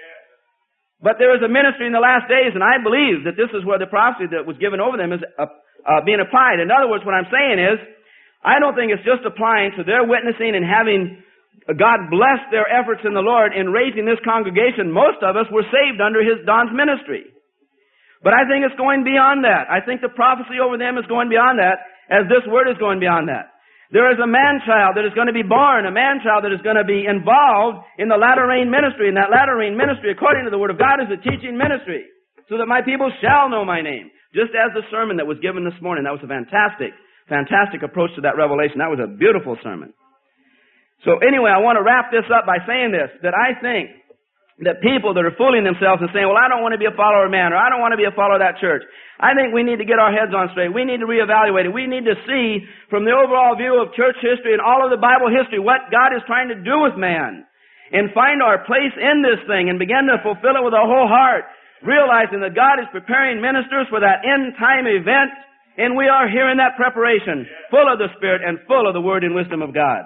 But there is a ministry in the last days, and I believe that this is where the prophecy that was given over them is being applied. In other words, what I'm saying is, I don't think it's just applying to their witnessing and having God bless their efforts in the Lord in raising this congregation. Most of us were saved under Don's ministry. But I think it's going beyond that. I think the prophecy over them is going beyond that, as this word is going beyond that. There is a man-child that is going to be born, a man-child that is going to be involved in the latter-rain ministry. And that latter-rain ministry, according to the Word of God, is a teaching ministry, so that my people shall know my name. Just as the sermon that was given this morning, that was a fantastic approach to that revelation. That was a beautiful sermon. So anyway, I want to wrap this up by saying this, that I think that people that are fooling themselves and saying, "Well, I don't want to be a follower of man," or "I don't want to be a follower of that church," I think we need to get our heads on straight. We need to reevaluate it. We need to see from the overall view of church history and all of the Bible history what God is trying to do with man. and find our place in this thing and begin to fulfill it with our whole heart, realizing that God is preparing ministers for that end-time event, and we are here in that preparation, full of the Spirit and full of the Word and wisdom of God.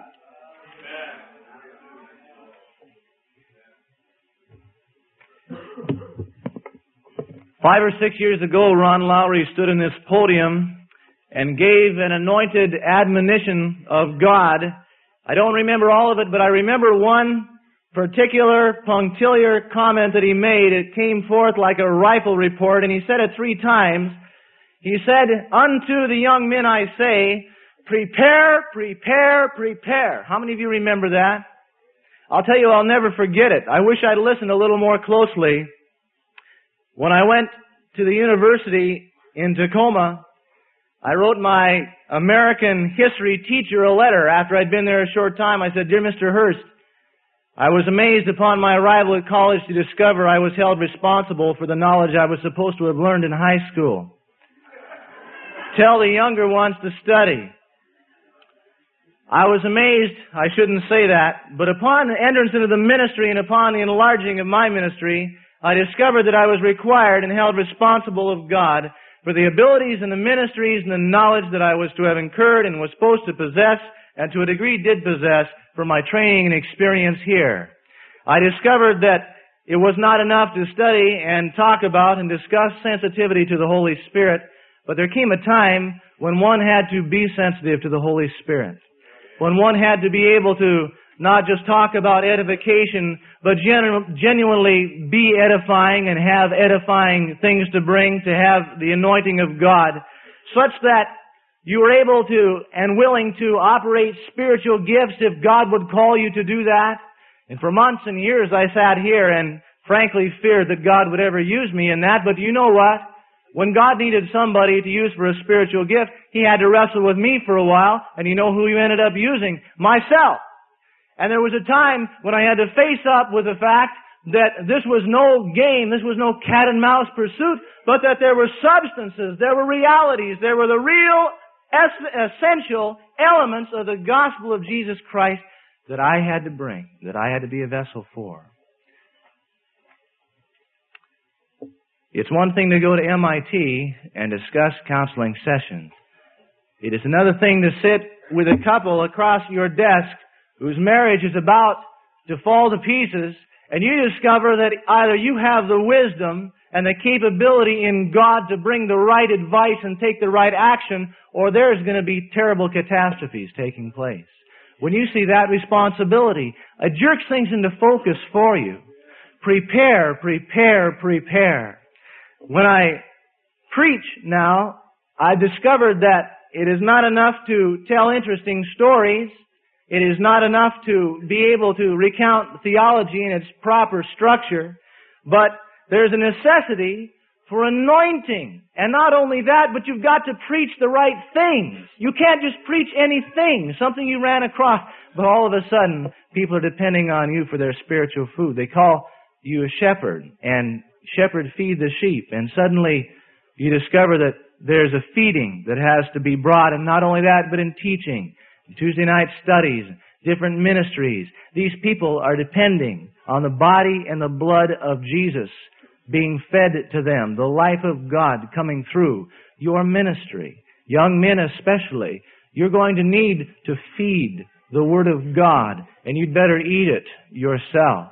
5 or 6 years ago, Ron Lowry stood in this podium and gave an anointed admonition of God. I don't remember all of it, but I remember one particular punctiliar comment that he made. It came forth like a rifle report, and he said it 3 times. He said, "Unto the young men I say, prepare, prepare, prepare." How many of you remember that? I'll tell you, I'll never forget it. I wish I'd listened a little more closely. When I went to the university in Tacoma, I wrote my American history teacher a letter after I'd been there a short time. I said, "Dear Mr. Hurst, I was amazed upon my arrival at college to discover I was held responsible for the knowledge I was supposed to have learned in high school. Tell the younger ones to study." I was amazed, I shouldn't say that, but upon the entrance into the ministry and upon the enlarging of my ministry, I discovered that I was required and held responsible of God for the abilities and the ministries and the knowledge that I was to have incurred and was supposed to possess, and to a degree did possess, for my training and experience here. I discovered that it was not enough to study and talk about and discuss sensitivity to the Holy Spirit, but there came a time when one had to be sensitive to the Holy Spirit. When one had to be able to not just talk about edification, but genuinely be edifying and have edifying things to bring, to have the anointing of God, such that you were able to and willing to operate spiritual gifts if God would call you to do that. And for months and years I sat here and frankly feared that God would ever use me in that. But you know what? When God needed somebody to use for a spiritual gift, He had to wrestle with me for a while, and you know who He ended up using? Myself. And there was a time when I had to face up with the fact that this was no game, this was no cat and mouse pursuit, but that there were substances, there were realities, there were the real essential elements of the gospel of Jesus Christ that I had to bring, that I had to be a vessel for. It's one thing to go to MIT and discuss counseling sessions. It is another thing to sit with a couple across your desk whose marriage is about to fall to pieces, and you discover that either you have the wisdom and the capability in God to bring the right advice and take the right action, or there's going to be terrible catastrophes taking place. When you see that responsibility, it jerks things into focus for you. Prepare, prepare, prepare. When I preach now, I've discovered that it is not enough to tell interesting stories. It is not enough to be able to recount theology in its proper structure, but there's a necessity for anointing. And not only that, but you've got to preach the right things. You can't just preach anything, something you ran across, but all of a sudden, people are depending on you for their spiritual food. They call you a shepherd, and shepherd feed the sheep, and suddenly you discover that there's a feeding that has to be brought, and not only that, but in teaching, Tuesday night studies, different ministries. These people are depending on the body and the blood of Jesus being fed to them, the life of God coming through your ministry. Young men especially, you're going to need to feed the Word of God, and you'd better eat it yourself.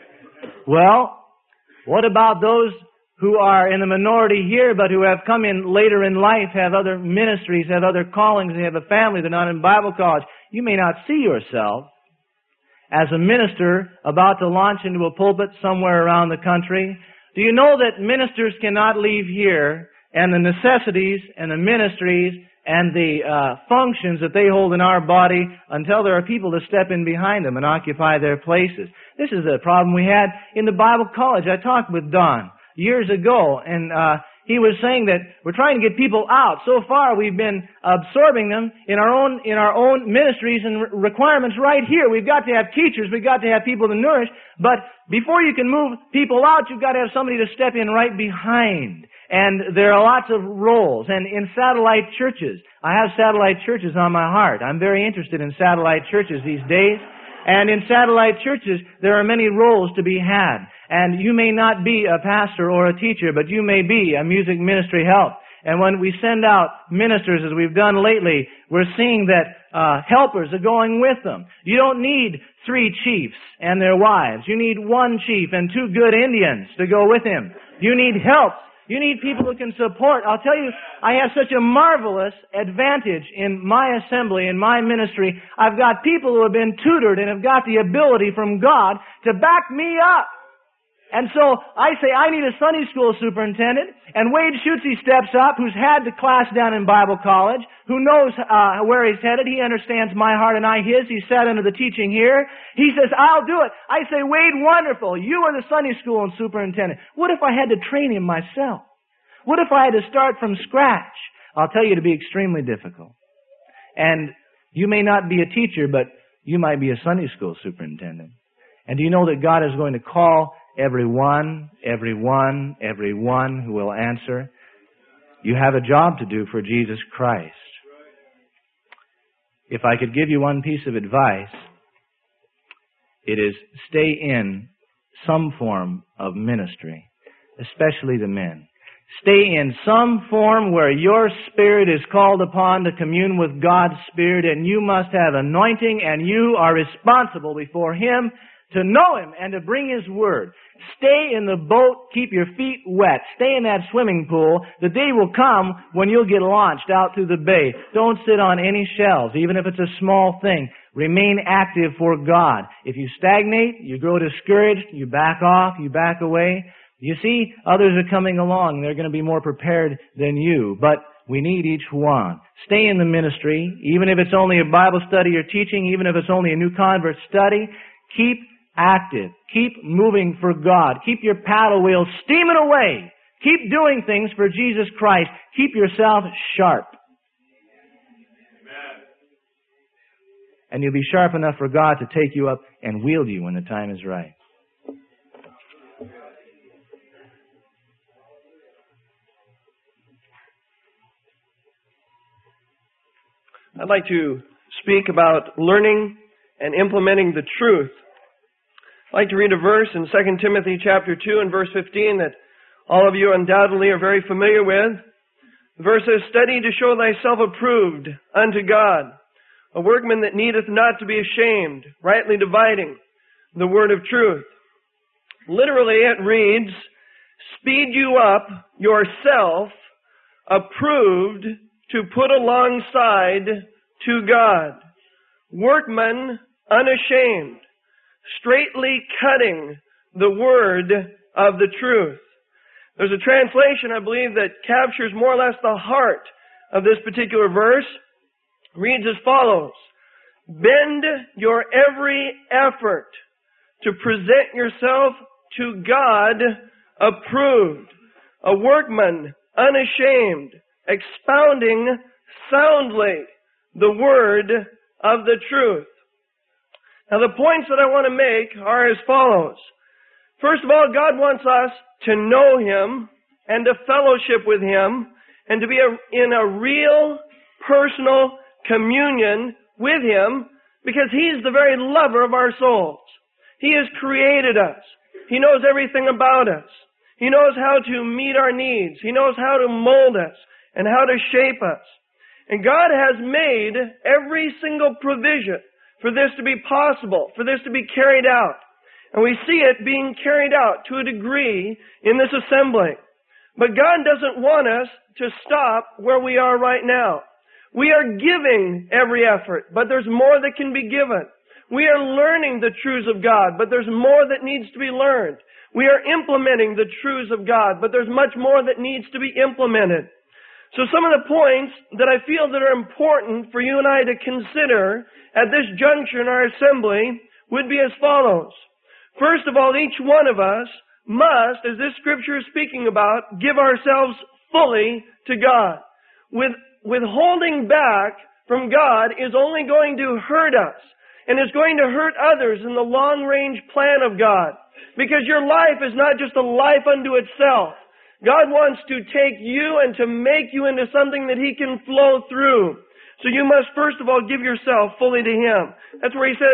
Well, what about those who are in the minority here, but who have come in later in life, have other ministries, have other callings, they have a family, they're not in Bible college? You may not see yourself as a minister about to launch into a pulpit somewhere around the country. Do you know that ministers cannot leave here, and the necessities and the ministries and the functions that they hold in our body until there are people to step in behind them and occupy their places? This is a problem we had in the Bible college. I talked with Don years ago, and he was saying that we're trying to get people out. So far, we've been absorbing them in our own ministries and requirements right here. We've got to have teachers. We've got to have people to nourish. But before you can move people out, you've got to have somebody to step in right behind. And there are lots of roles. And in satellite churches, I have satellite churches on my heart. I'm very interested in satellite churches these days. And in satellite churches, there are many roles to be had. And you may not be a pastor or a teacher, but you may be a music ministry help. And when we send out ministers, as we've done lately, we're seeing that helpers are going with them. You don't need 3 chiefs and their wives. You need 1 chief and 2 good Indians to go with him. You need help. You need people who can support. I'll tell you, I have such a marvelous advantage in my assembly, in my ministry. I've got people who have been tutored and have got the ability from God to back me up. And so I say, I need a Sunday school superintendent, and Wade Schutze steps up, who's had the class down in Bible college, who knows where he's headed. He understands my heart and I his. He sat under the teaching here. He says, I'll do it. I say, Wade, wonderful. You are the Sunday school and superintendent. What if I had to train him myself? What if I had to start from scratch? I'll tell you, it'd be extremely difficult. And you may not be a teacher, but you might be a Sunday school superintendent. And do you know that God is going to call everyone who will answer? You have a job to do for Jesus Christ. If I could give you one piece of advice, it is stay in some form of ministry, especially the men. Stay in some form where your spirit is called upon to commune with God's Spirit, and you must have anointing, and you are responsible before Him to know Him and to bring His Word. Stay in the boat, keep your feet wet. Stay in that swimming pool. The day will come when you'll get launched out through the bay. Don't sit on any shelves, even if it's a small thing. Remain active for God. If you stagnate, you grow discouraged, you back off, you back away. You see, others are coming along. They're going to be more prepared than you. But we need each one. Stay in the ministry, even if it's only a Bible study or teaching, even if it's only a new convert study. Keep active. Keep moving for God. Keep your paddle wheels steaming away. Keep doing things for Jesus Christ. Keep yourself sharp. Amen. And you'll be sharp enough for God to take you up and wield you when the time is right. I'd like to speak about learning and implementing the truth. I'd like to read a verse in 2 Timothy chapter 2 and verse 15 that all of you undoubtedly are very familiar with. The verse says, "Study to show thyself approved unto God, a workman that needeth not to be ashamed, rightly dividing the word of truth." Literally it reads, "Speed you up yourself, approved to put alongside to God, workman unashamed, straightly cutting the word of the truth." There's a translation, I believe, that captures more or less the heart of this particular verse. It reads as follows: "Bend your every effort to present yourself to God approved, a workman unashamed, expounding soundly the word of the truth." Now the points that I want to make are as follows. First of all, God wants us to know Him and to fellowship with Him and to be in a real personal communion with Him, because He's the very lover of our souls. He has created us. He knows everything about us. He knows how to meet our needs. He knows how to mold us and how to shape us. And God has made every single provision for this to be possible, for this to be carried out. And we see it being carried out to a degree in this assembly. But God doesn't want us to stop where we are right now. We are giving every effort, but there's more that can be given. We are learning the truths of God, but there's more that needs to be learned. We are implementing the truths of God, but there's much more that needs to be implemented. So some of the points that I feel that are important for you and I to consider at this juncture in our assembly would be as follows. First of all, each one of us must, as this scripture is speaking about, give ourselves fully to God. Withholding back from God is only going to hurt us, and it's going to hurt others in the long-range plan of God. Because your life is not just a life unto itself. God wants to take you and to make you into something that He can flow through. So you must first of all give yourself fully to Him. That's where He says,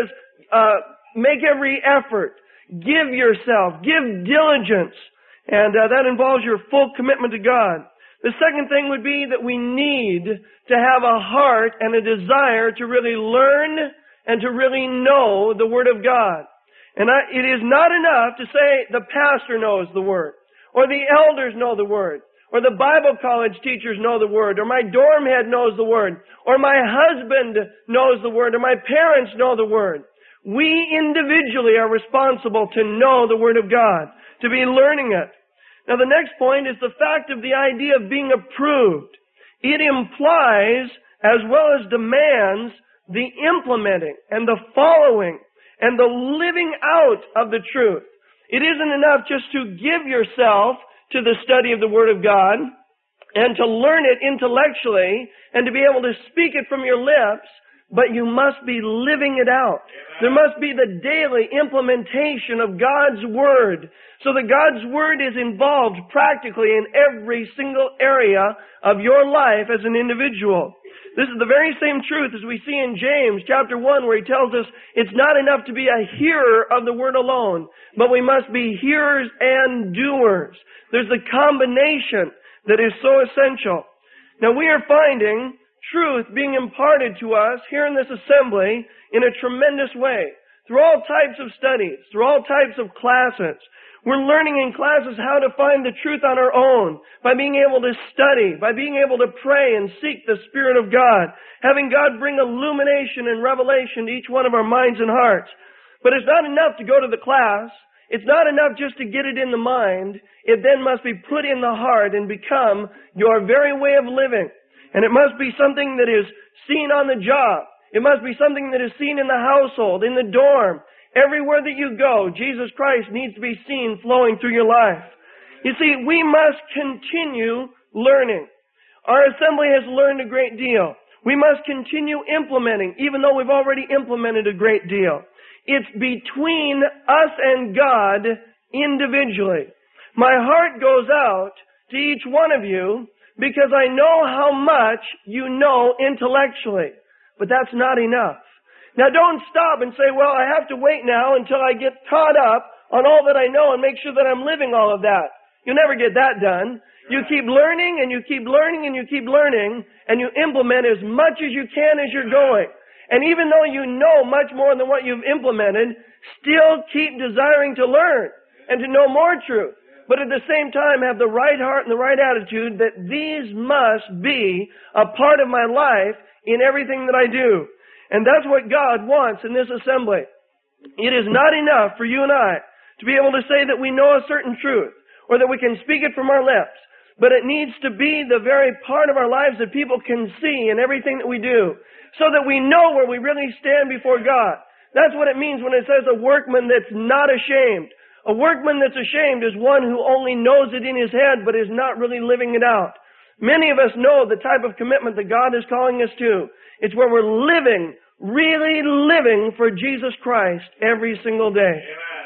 make every effort. Give yourself. Give diligence. And that involves your full commitment to God. The second thing would be that we need to have a heart and a desire to really learn and to really know the Word of God. And it is not enough to say the pastor knows the Word, or the elders know the Word, or the Bible college teachers know the Word, or my dorm head knows the Word, or my husband knows the Word, or my parents know the Word. We individually are responsible to know the Word of God, to be learning it. Now the next point is the fact of the idea of being approved. It implies, as well as demands, the implementing and the following and the living out of the truth. It isn't enough just to give yourself to the study of the Word of God and to learn it intellectually and to be able to speak it from your lips, but you must be living it out. There must be the daily implementation of God's Word, so that God's Word is involved practically in every single area of your life as an individual. This is the very same truth as we see in James chapter 1, where he tells us it's not enough to be a hearer of the Word alone, but we must be hearers and doers. There's the combination that is so essential. Now we are finding truth being imparted to us here in this assembly in a tremendous way. Through all types of studies, through all types of classes. We're learning in classes how to find the truth on our own, by being able to study, by being able to pray and seek the Spirit of God, having God bring illumination and revelation to each one of our minds and hearts. But it's not enough to go to the class. It's not enough just to get it in the mind. It then must be put in the heart and become your very way of living. And it must be something that is seen on the job. It must be something that is seen in the household, in the dorm. Everywhere that you go, Jesus Christ needs to be seen flowing through your life. You see, we must continue learning. Our assembly has learned a great deal. We must continue implementing, even though we've already implemented a great deal. It's between us and God individually. My heart goes out to each one of you because I know how much you know intellectually. But that's not enough. Now don't stop and say, well, I have to wait now until I get caught up on all that I know and make sure that I'm living all of that. You'll never get that done. You keep learning and you keep learning and you keep learning and you implement as much as you can as you're going. And even though you know much more than what you've implemented, still keep desiring to learn and to know more truth. But at the same time, have the right heart and the right attitude that these must be a part of my life in everything that I do. And that's what God wants in this assembly. It is not enough for you and I to be able to say that we know a certain truth or that we can speak it from our lips. But it needs to be the very part of our lives that people can see in everything that we do, so that we know where we really stand before God. That's what it means when it says a workman that's not ashamed. A workman that's ashamed is one who only knows it in his head but is not really living it out. Many of us know the type of commitment that God is calling us to. It's where we're living, really living for Jesus Christ every single day.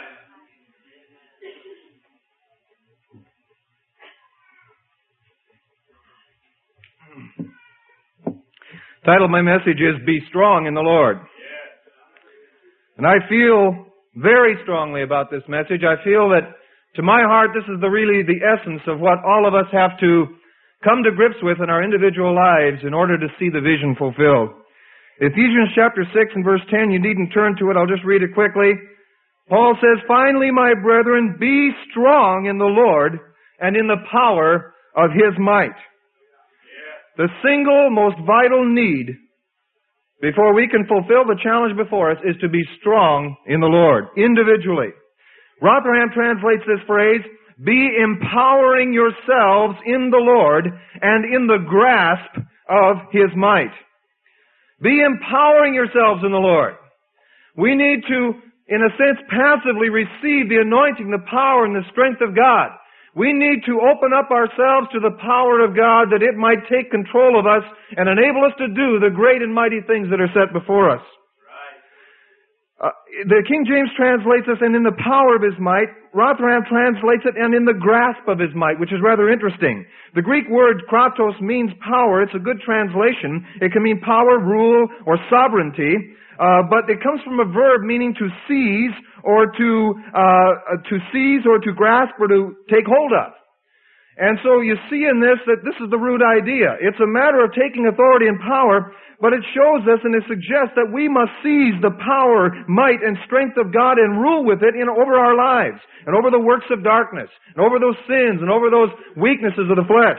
The title of my message is Be Strong in the Lord. And I feel very strongly about this message. I feel that to my heart this is really the essence of what all of us have to come to grips with in our individual lives in order to see the vision fulfilled. Ephesians chapter 6 and verse 10, you needn't turn to it, I'll just read it quickly. Paul says, "Finally, my brethren, be strong in the Lord and in the power of His might." The single most vital need before we can fulfill the challenge before us is to be strong in the Lord, individually. Rotherham translates this phrase, be empowering yourselves in the Lord and in the grasp of His might. Be empowering yourselves in the Lord. We need to, in a sense, passively receive the anointing, the power, and the strength of God. We need to open up ourselves to the power of God that it might take control of us and enable us to do the great and mighty things that are set before us. The King James translates this, and in the power of his might. Rotherham translates it, and in the grasp of his might, which is rather interesting. The Greek word kratos means power. It's a good translation. It can mean power, rule, or sovereignty. But it comes from a verb meaning to seize, or to seize, or to grasp, or to take hold of. And so you see in this that this is the root idea. It's a matter of taking authority and power, but it shows us and it suggests that we must seize the power, might, and strength of God and rule with it over our lives, and over the works of darkness, and over those sins, and over those weaknesses of the flesh.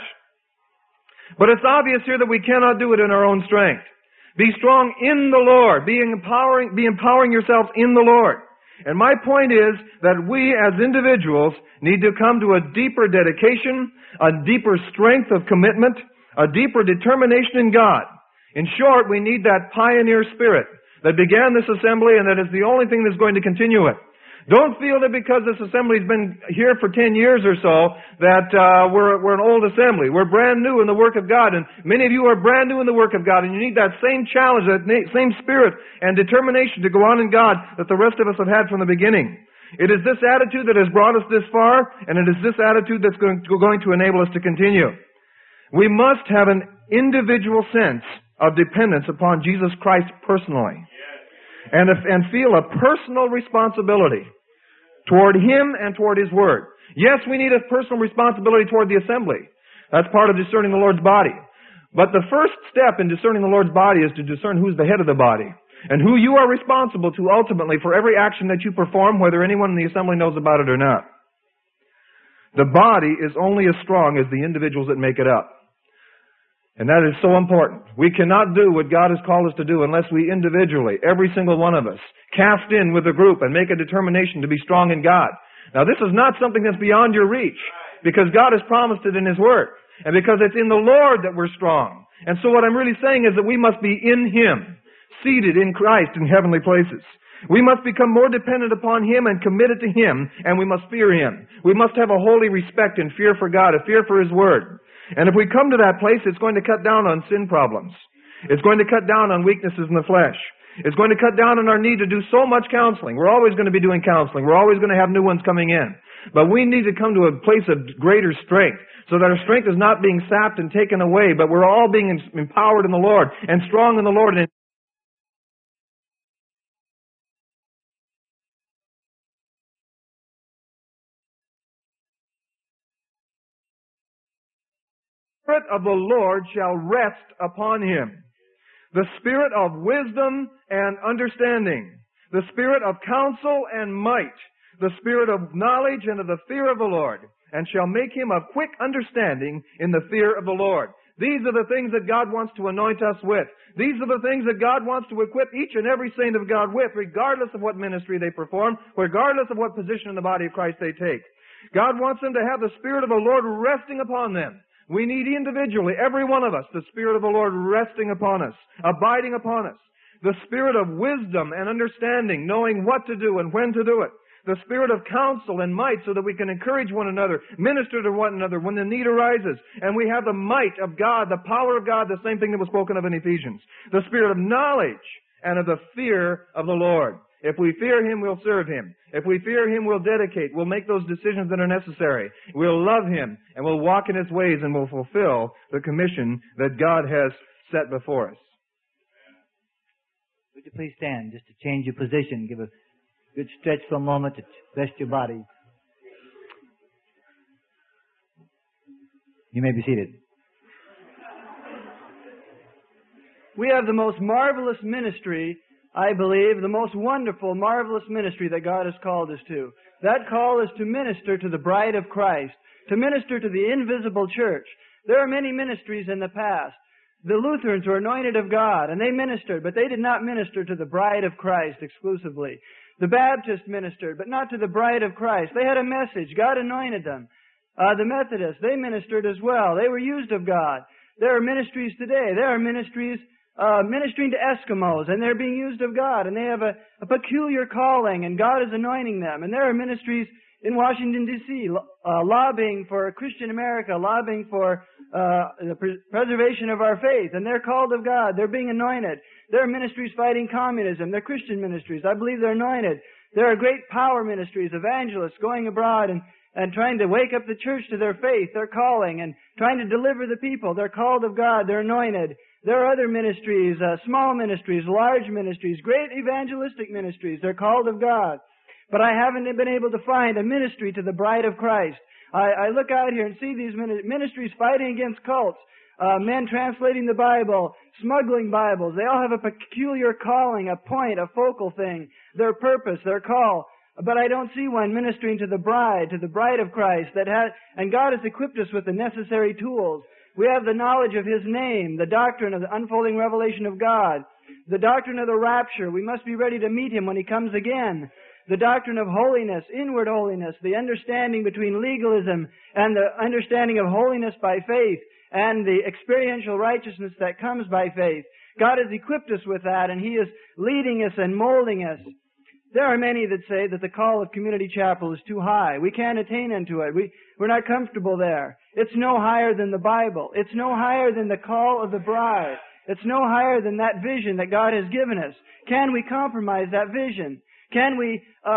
But it's obvious here that we cannot do it in our own strength. Be strong in the Lord. Be empowering yourselves in the Lord. And my point is that we as individuals need to come to a deeper dedication, a deeper strength of commitment, a deeper determination in God. In short, we need that pioneer spirit that began this assembly and that is the only thing that's going to continue it. Don't feel that because this assembly's been here for 10 years or so that we're an old assembly. We're brand new in the work of God, and many of you are brand new in the work of God, and you need that same challenge, that same spirit and determination to go on in God that the rest of us have had from the beginning. It is this attitude that has brought us this far, and it is this attitude that's going to enable us to continue. We must have an individual sense of dependence upon Jesus Christ personally. And feel a personal responsibility toward Him and toward His Word. Yes, we need a personal responsibility toward the assembly. That's part of discerning the Lord's body. But the first step in discerning the Lord's body is to discern who's the head of the body and who you are responsible to ultimately for every action that you perform, whether anyone in the assembly knows about it or not. The body is only as strong as the individuals that make it up. And that is so important. We cannot do what God has called us to do unless we individually, every single one of us, cast in with a group and make a determination to be strong in God. Now, this is not something that's beyond your reach, because God has promised it in His Word, and because it's in the Lord that we're strong. And so what I'm really saying is that we must be in Him, seated in Christ in heavenly places. We must become more dependent upon Him and committed to Him, and we must fear Him. We must have a holy respect and fear for God, a fear for His Word. And if we come to that place, it's going to cut down on sin problems. It's going to cut down on weaknesses in the flesh. It's going to cut down on our need to do so much counseling. We're always going to be doing counseling. We're always going to have new ones coming in. But we need to come to a place of greater strength, so that our strength is not being sapped and taken away, but we're all being empowered in the Lord and strong in the Lord. And the Spirit of the Lord shall rest upon him. The Spirit of wisdom and understanding. The Spirit of counsel and might. The Spirit of knowledge and of the fear of the Lord. And shall make him of quick understanding in the fear of the Lord. These are the things that God wants to anoint us with. These are the things that God wants to equip each and every saint of God with, regardless of what ministry they perform, regardless of what position in the body of Christ they take. God wants them to have the Spirit of the Lord resting upon them. We need individually, every one of us, the Spirit of the Lord resting upon us, abiding upon us. The Spirit of wisdom and understanding, knowing what to do and when to do it. The Spirit of counsel and might, so that we can encourage one another, minister to one another when the need arises. And we have the might of God, the power of God, the same thing that was spoken of in Ephesians. The Spirit of knowledge and of the fear of the Lord. If we fear Him, we'll serve Him. If we fear Him, we'll dedicate. We'll make those decisions that are necessary. We'll love Him, and we'll walk in His ways, and we'll fulfill the commission that God has set before us. Would you please stand just to change your position, give a good stretch for a moment to rest your body. You may be seated. We have the most marvelous ministry, I believe, the most wonderful, marvelous ministry that God has called us to. That call is to minister to the bride of Christ, to minister to the invisible church. There are many ministries in the past. The Lutherans were anointed of God, and they ministered, but they did not minister to the bride of Christ exclusively. The Baptists ministered, but not to the bride of Christ. They had a message. God anointed them. The Methodists, they ministered as well. They were used of God. There are ministries today. There are ministries ministering to Eskimos, and they're being used of God, and they have a peculiar calling, and God is anointing them. And there are ministries in Washington, D.C., lobbying for Christian America, lobbying for the preservation of our faith, and they're called of God. They're being anointed. There are ministries fighting communism. They're Christian ministries. I believe they're anointed. There are great power ministries, evangelists going abroad and trying to wake up the church to their faith, their calling, and trying to deliver the people. They're called of God. They're anointed. There are other ministries, small ministries, large ministries, great evangelistic ministries. They're called of God. But I haven't been able to find a ministry to the bride of Christ. I look out here and see these ministries fighting against cults, men translating the Bible, smuggling Bibles. They all have a peculiar calling, a point, a focal thing, their purpose, their call. But I don't see one ministering to the bride of Christ and God has equipped us with the necessary tools. We have the knowledge of His name, the doctrine of the unfolding revelation of God, the doctrine of the rapture. We must be ready to meet Him when He comes again. The doctrine of holiness, inward holiness, the understanding between legalism and the understanding of holiness by faith, and the experiential righteousness that comes by faith. God has equipped us with that, and He is leading us and molding us. There are many that say that the call of Community Chapel is too high. We can't attain unto it. We're not comfortable there. It's no higher than the Bible. It's no higher than the call of the bride. It's no higher than that vision that God has given us. Can we compromise that vision? Can we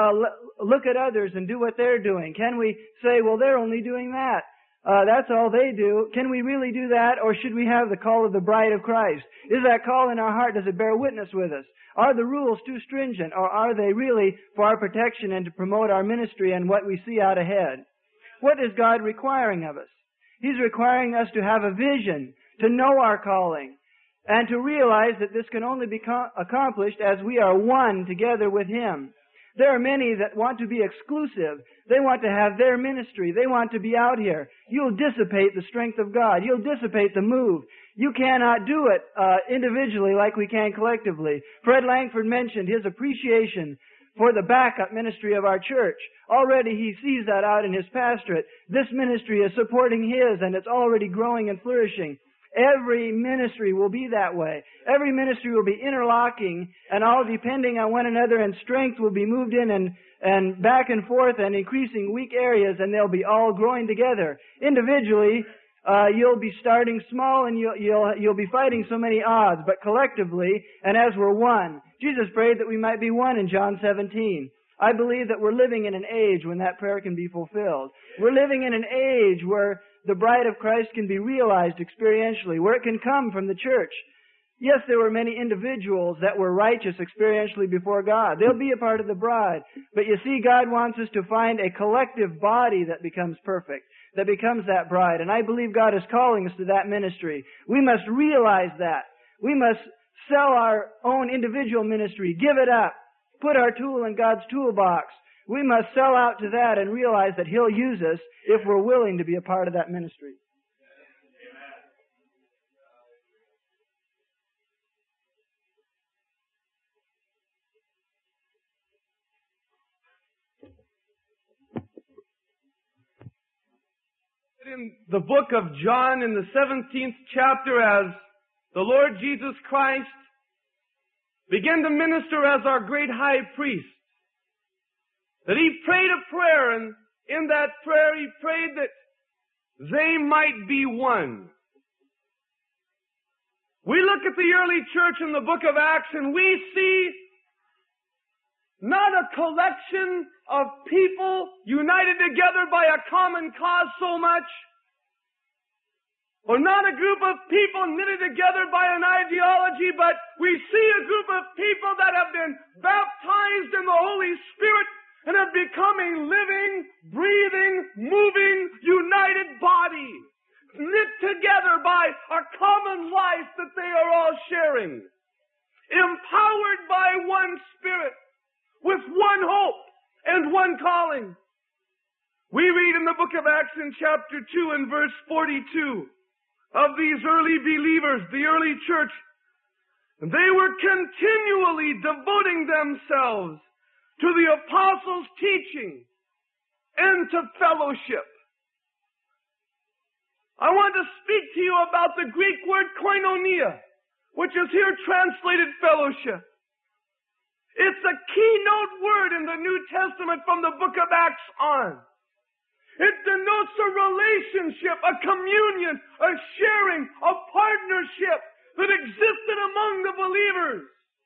look at others and do what they're doing? Can we say, well, they're only doing that? That's all they do. Can we really do that, or should we have the call of the bride of Christ? Is that call in our heart? Does it bear witness with us? Are the rules too stringent, or are they really for our protection and to promote our ministry and what we see out ahead? What is God requiring of us? He's requiring us to have a vision, to know our calling, and to realize that this can only be accomplished as we are one together with Him. There are many that want to be exclusive. They want to have their ministry. They want to be out here. You'll dissipate the strength of God. You'll dissipate the move. You cannot do it individually like we can collectively. Fred Langford mentioned his appreciation for the backup ministry of our church. Already he sees that out in his pastorate. This ministry is supporting his, and it's already growing and flourishing. Every ministry will be that way. Every ministry will be interlocking and all depending on one another, and strength will be moved in and back and forth and increasing weak areas, and they'll be all growing together. Individually, you'll be starting small and you'll be fighting so many odds, but collectively and as we're one. Jesus prayed that we might be one in John 17. I believe that we're living in an age when that prayer can be fulfilled. We're living in an age where the bride of Christ can be realized experientially, where it can come from the church. Yes, there were many individuals that were righteous experientially before God. They'll be a part of the bride. But you see, God wants us to find a collective body that becomes perfect, that becomes that bride. And I believe God is calling us to that ministry. We must realize that. We must sell our own individual ministry, give it up, put our tool in God's toolbox. We must sell out to that and realize that He'll use us if we're willing to be a part of that ministry. In the book of John, in the 17th chapter, as the Lord Jesus Christ began to minister as our great high priest, that He prayed a prayer, and in that prayer He prayed that they might be one. We look at the early church in the book of Acts, and we see not a collection of people united together by a common cause so much, or not a group of people knitted together by an ideology, but we see a group of people that have been baptized in the Holy Spirit and have become a living, breathing, moving, united body, knit together by a common life that they are all sharing, empowered by one Spirit, with one hope and one calling. We read in the book of Acts in chapter 2 and verse 42 of these early believers, the early church. They were continually devoting themselves to the apostles' teaching and to fellowship. I want to speak to you about the Greek word koinonia, which is here translated fellowship. It's a keynote word in the New Testament from the book of Acts on. It denotes a relationship, a communion, a sharing, a partnership that existed among the believers.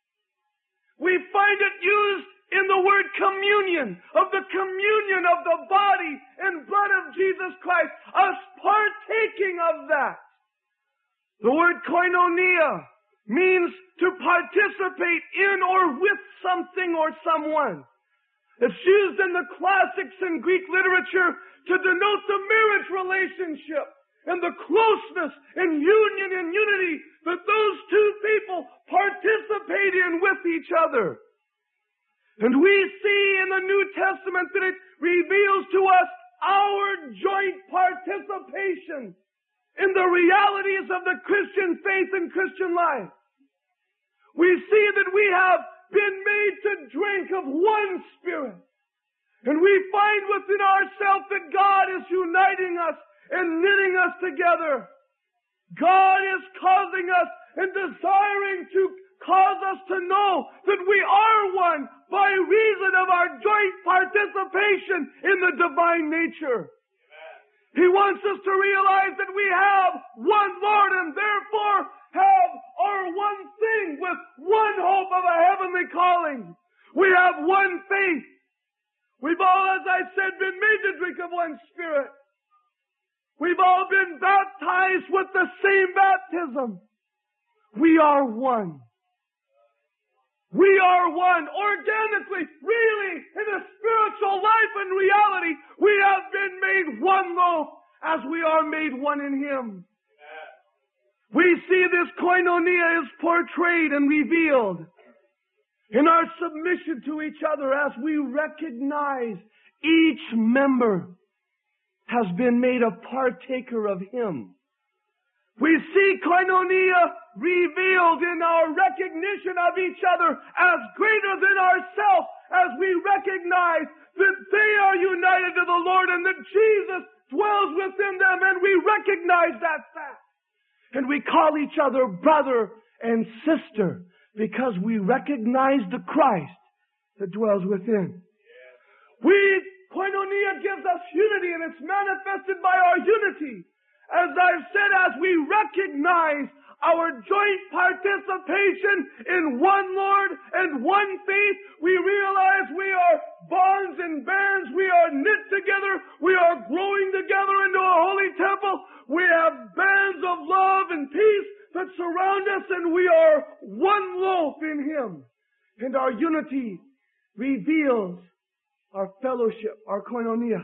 We find it used in the word communion, of the communion of the body and blood of Jesus Christ, us partaking of that. The word koinonia means to participate in or with something or someone. It's used in the classics and Greek literature to denote the marriage relationship and the closeness and union and unity that those two people participate in with each other. And we see in the New Testament that it reveals to us our joint participation in the realities of the Christian faith and Christian life. We see that we have been made to drink of one Spirit. And we find within ourselves that God is uniting us and knitting us together. God is causing us and desiring to cause us to know that we are one by reason of our joint participation in the divine nature. He wants us to realize that we have one Lord and therefore have our one thing with one hope of a heavenly calling. We have one faith. We've all, as I said, been made to drink of one Spirit. We've all been baptized with the same baptism. We are one. We are one organically, really, in the spiritual life and reality. We have been made one loaf as we are made one in Him. We see this koinonia is portrayed and revealed in our submission to each other as we recognize each member has been made a partaker of Him. We see koinonia revealed in our recognition of each other as greater than ourselves as we recognize that they are united to the Lord and that Jesus dwells within them, and we recognize that fact. And we call each other brother and sister because we recognize the Christ that dwells within. Koinonia gives us unity, and it's manifested by our unity. As I've said, as we recognize our joint participation in one Lord and one faith, we realize we are bonds and bands. We are knit together. We are growing together into a holy temple. We have bands of love and peace that surround us, and we are one loaf in Him. And our unity reveals our fellowship, our koinonia.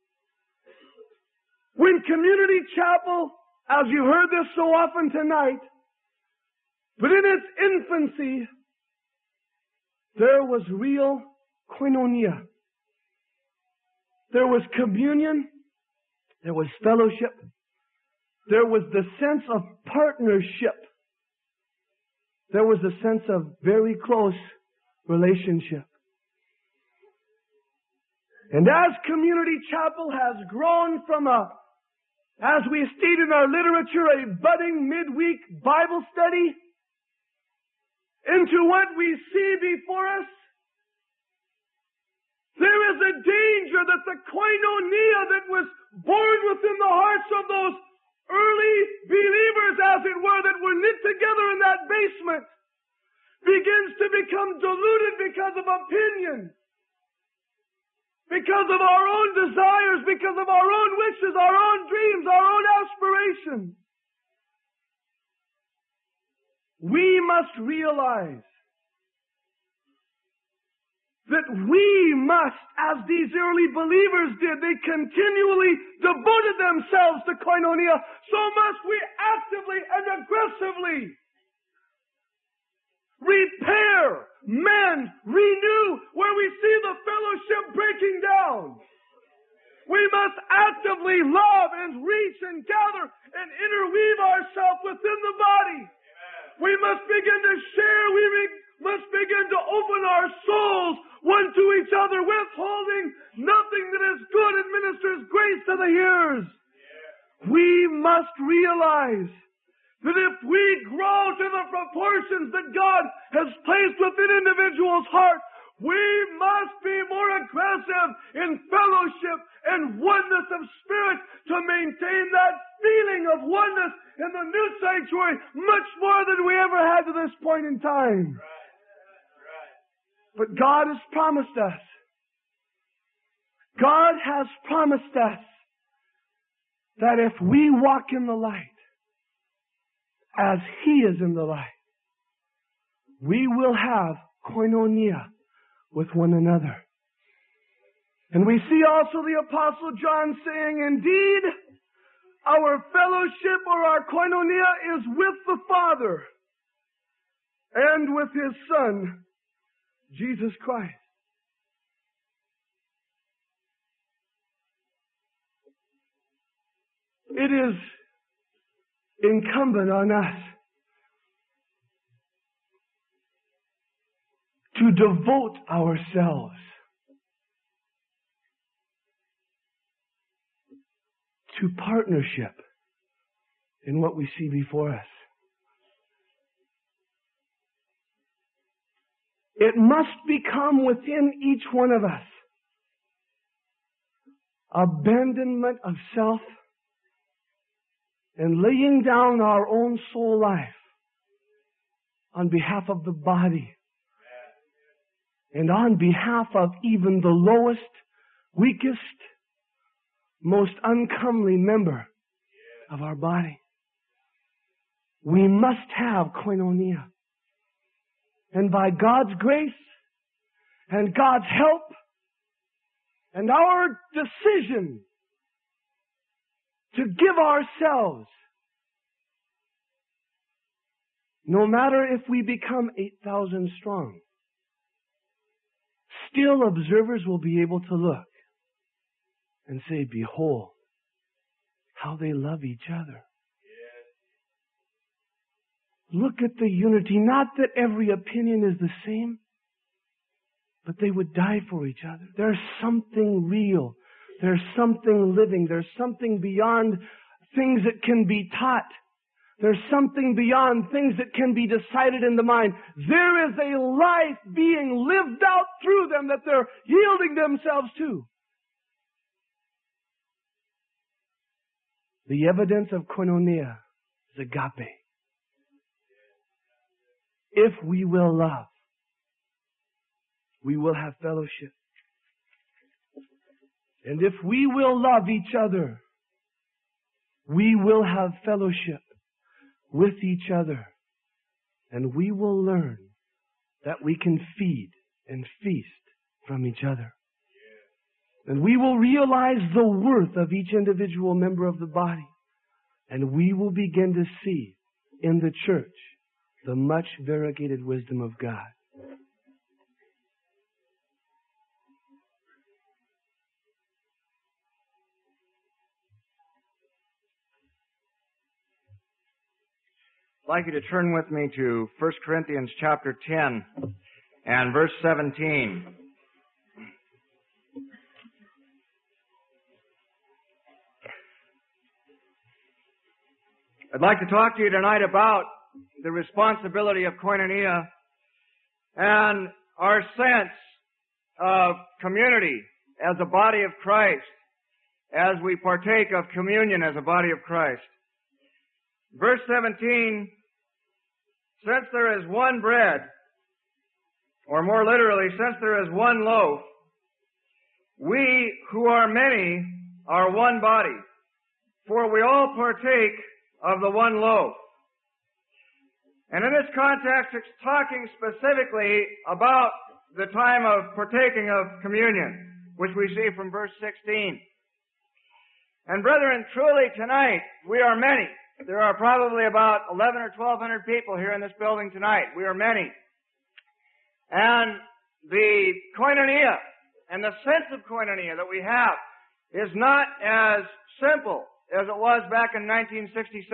When Community Chapel, as you heard this so often tonight, but in its infancy, there was real koinonia. There was communion. There was fellowship. There was the sense of partnership. There was a sense of very close relationship. And as Community Chapel has grown from as we state in our literature, a budding midweek Bible study, into what we see before us, there is a danger that the koinonia that was born within the hearts of those early believers, as it were, that were knit together in that basement, begins to become diluted because of opinion, because of our own desires, because of our own wishes, our own dreams, our own aspirations. We must realize that we must, as these early believers did, they continually devoted themselves to koinonia, so must we actively and aggressively repair, mend, renew where we see the fellowship breaking down. We must actively love and reach and gather and interweave ourselves within the body. We must begin to share. We must begin to open our souls one to each other, withholding nothing that is good and ministers grace to the hearers. We must realize that if we grow to the proportions that God has placed within individuals' heart, we must be more aggressive in fellowship and oneness of spirit to maintain that feeling of oneness in the new sanctuary much more than we ever had to this point in time. But God has promised us. God has promised us that if we walk in the light as He is in the light, we will have koinonia with one another. And we see also the Apostle John saying, indeed, our fellowship or our koinonia is with the Father and with His Son, Jesus Christ. It is incumbent on us to devote ourselves to partnership in what we see before us. It must become within each one of us abandonment of self and laying down our own soul life on behalf of the body and on behalf of even the lowest, weakest, most uncomely member of our body. We must have koinonia. And by God's grace and God's help and our decision to give ourselves, no matter if we become 8,000 strong, still observers will be able to look and say, behold, how they love each other. Look at the unity. Not that every opinion is the same, but they would die for each other. There's something real. There's something living. There's something beyond things that can be taught. There's something beyond things that can be decided in the mind. There is a life being lived out through them that they're yielding themselves to. The evidence of koinonia is agape. If we will love, we will have fellowship. And if we will love each other, we will have fellowship with each other. And we will learn that we can feed and feast from each other. And we will realize the worth of each individual member of the body. And we will begin to see in the church the much variegated wisdom of God. I'd like you to turn with me to 1 Corinthians chapter 10 and verse 17. I'd like to talk to you tonight about the responsibility of koinonia and our sense of community as a body of Christ as we partake of communion as a body of Christ. Verse 17, since there is one bread, or more literally, since there is one loaf, we who are many are one body, for we all partake of the one loaf. And in this context, it's talking specifically about the time of partaking of communion, which we see from verse 16. And brethren, truly tonight, we are many. There are probably about 11 or 1,200 people here in this building tonight. We are many. And the koinonia and the sense of koinonia that we have is not as simple as it was back in 1967.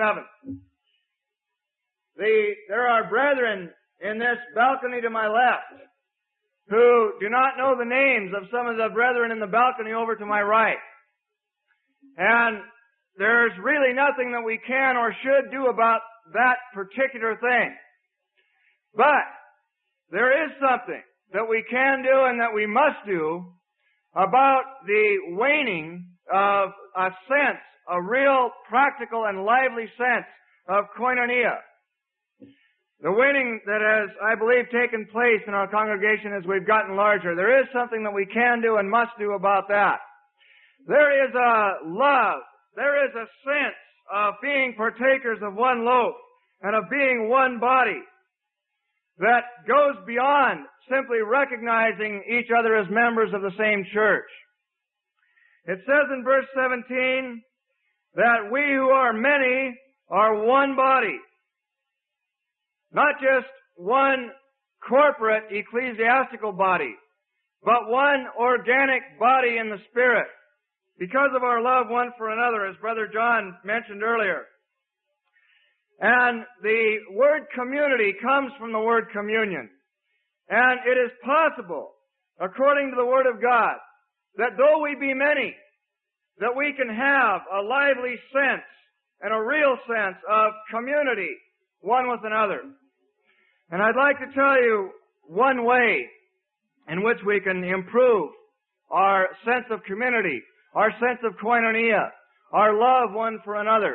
There are brethren in this balcony to my left who do not know the names of some of the brethren in the balcony over to my right. And there's really nothing that we can or should do about that particular thing. But there is something that we can do and that we must do about the waning of a sense, a real practical and lively sense of koinonia. The waning that has, I believe, taken place in our congregation as we've gotten larger. There is something that we can do and must do about that. There is a love, there is a sense of being partakers of one loaf and of being one body that goes beyond simply recognizing each other as members of the same church. It says in verse 17 that we who are many are one body. Not just one corporate ecclesiastical body, but one organic body in the Spirit, because of our love one for another, as Brother John mentioned earlier. And the word community comes from the word communion. And it is possible, according to the Word of God, that though we be many, that we can have a lively sense and a real sense of community one with another. And I'd like to tell you one way in which we can improve our sense of community, our sense of koinonia, our love one for another.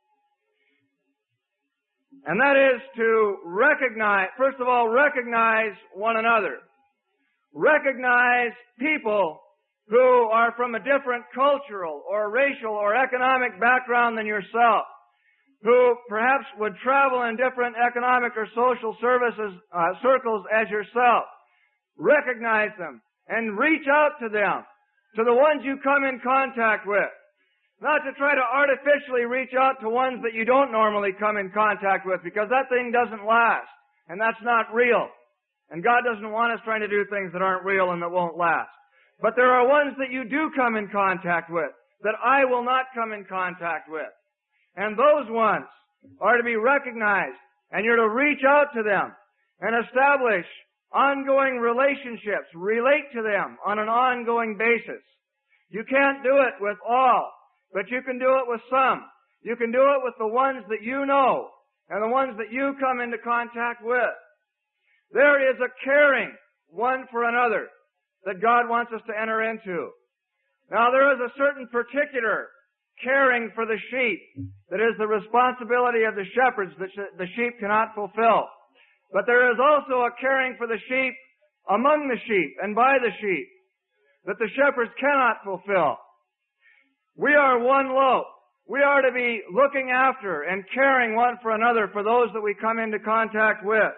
And that is to recognize, first of all, recognize one another. Recognize people who are from a different cultural or racial or economic background than yourself, who perhaps would travel in different economic or social circles as yourself. Recognize them and reach out to them, to the ones you come in contact with. Not to try to artificially reach out to ones that you don't normally come in contact with, because that thing doesn't last, and that's not real. And God doesn't want us trying to do things that aren't real and that won't last. But there are ones that you do come in contact with, that I will not come in contact with. And those ones are to be recognized, and you're to reach out to them and establish ongoing relationships, relate to them on an ongoing basis. You can't do it with all, but you can do it with some. You can do it with the ones that you know and the ones that you come into contact with. There is a caring one for another that God wants us to enter into. Now, there is a certain particular caring for the sheep that is the responsibility of the shepherds that the sheep cannot fulfill. But there is also a caring for the sheep among the sheep and by the sheep that the shepherds cannot fulfill. We are one loaf. We are to be looking after and caring one for another for those that we come into contact with.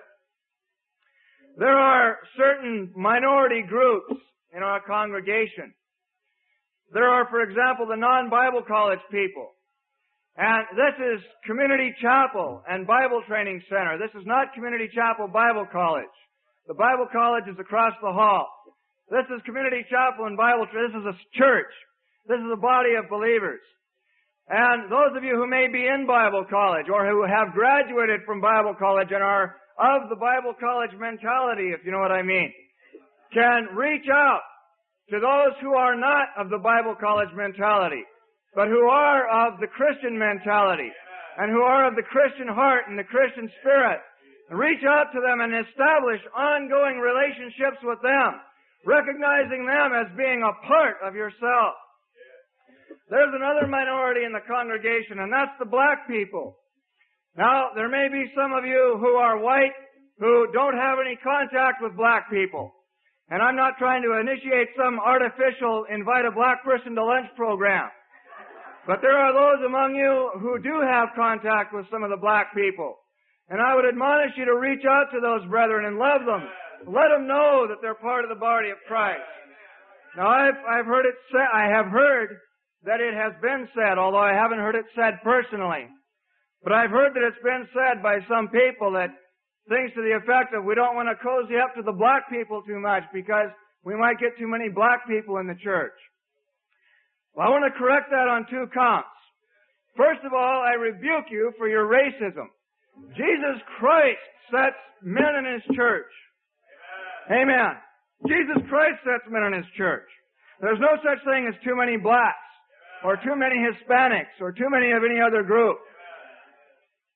There are certain minority groups in our congregation. There are, for example, the non-Bible college people. And this is Community Chapel and Bible Training Center. This is not Community Chapel Bible College. The Bible College is across the hall. This is Community Chapel and Bible Training. This is a church. This is a body of believers. And those of you who may be in Bible college or who have graduated from Bible college and are of the Bible college mentality, if you know what I mean, can reach out to those who are not of the Bible college mentality, but who are of the Christian mentality and who are of the Christian heart and the Christian spirit. And reach out to them and establish ongoing relationships with them, recognizing them as being a part of yourself. There's another minority in the congregation, and that's the black people. Now, there may be some of you who are white who don't have any contact with black people. And I'm not trying to initiate some artificial invite a black person to lunch program. But there are those among you who do have contact with some of the black people. And I would admonish you to reach out to those brethren and love them. Let them know that they're part of the body of Christ. Now, I've heard it said, I have heard that it has been said, although I haven't heard it said personally. But I've heard that it's been said by some people that things to the effect of, we don't want to cozy up to the black people too much because we might get too many black people in the church. Well, I want to correct that on two counts. First of all, I rebuke you for your racism. Jesus Christ sets men in His church. Amen. Jesus Christ sets men in His church. There's no such thing as too many blacks or too many Hispanics or too many of any other group.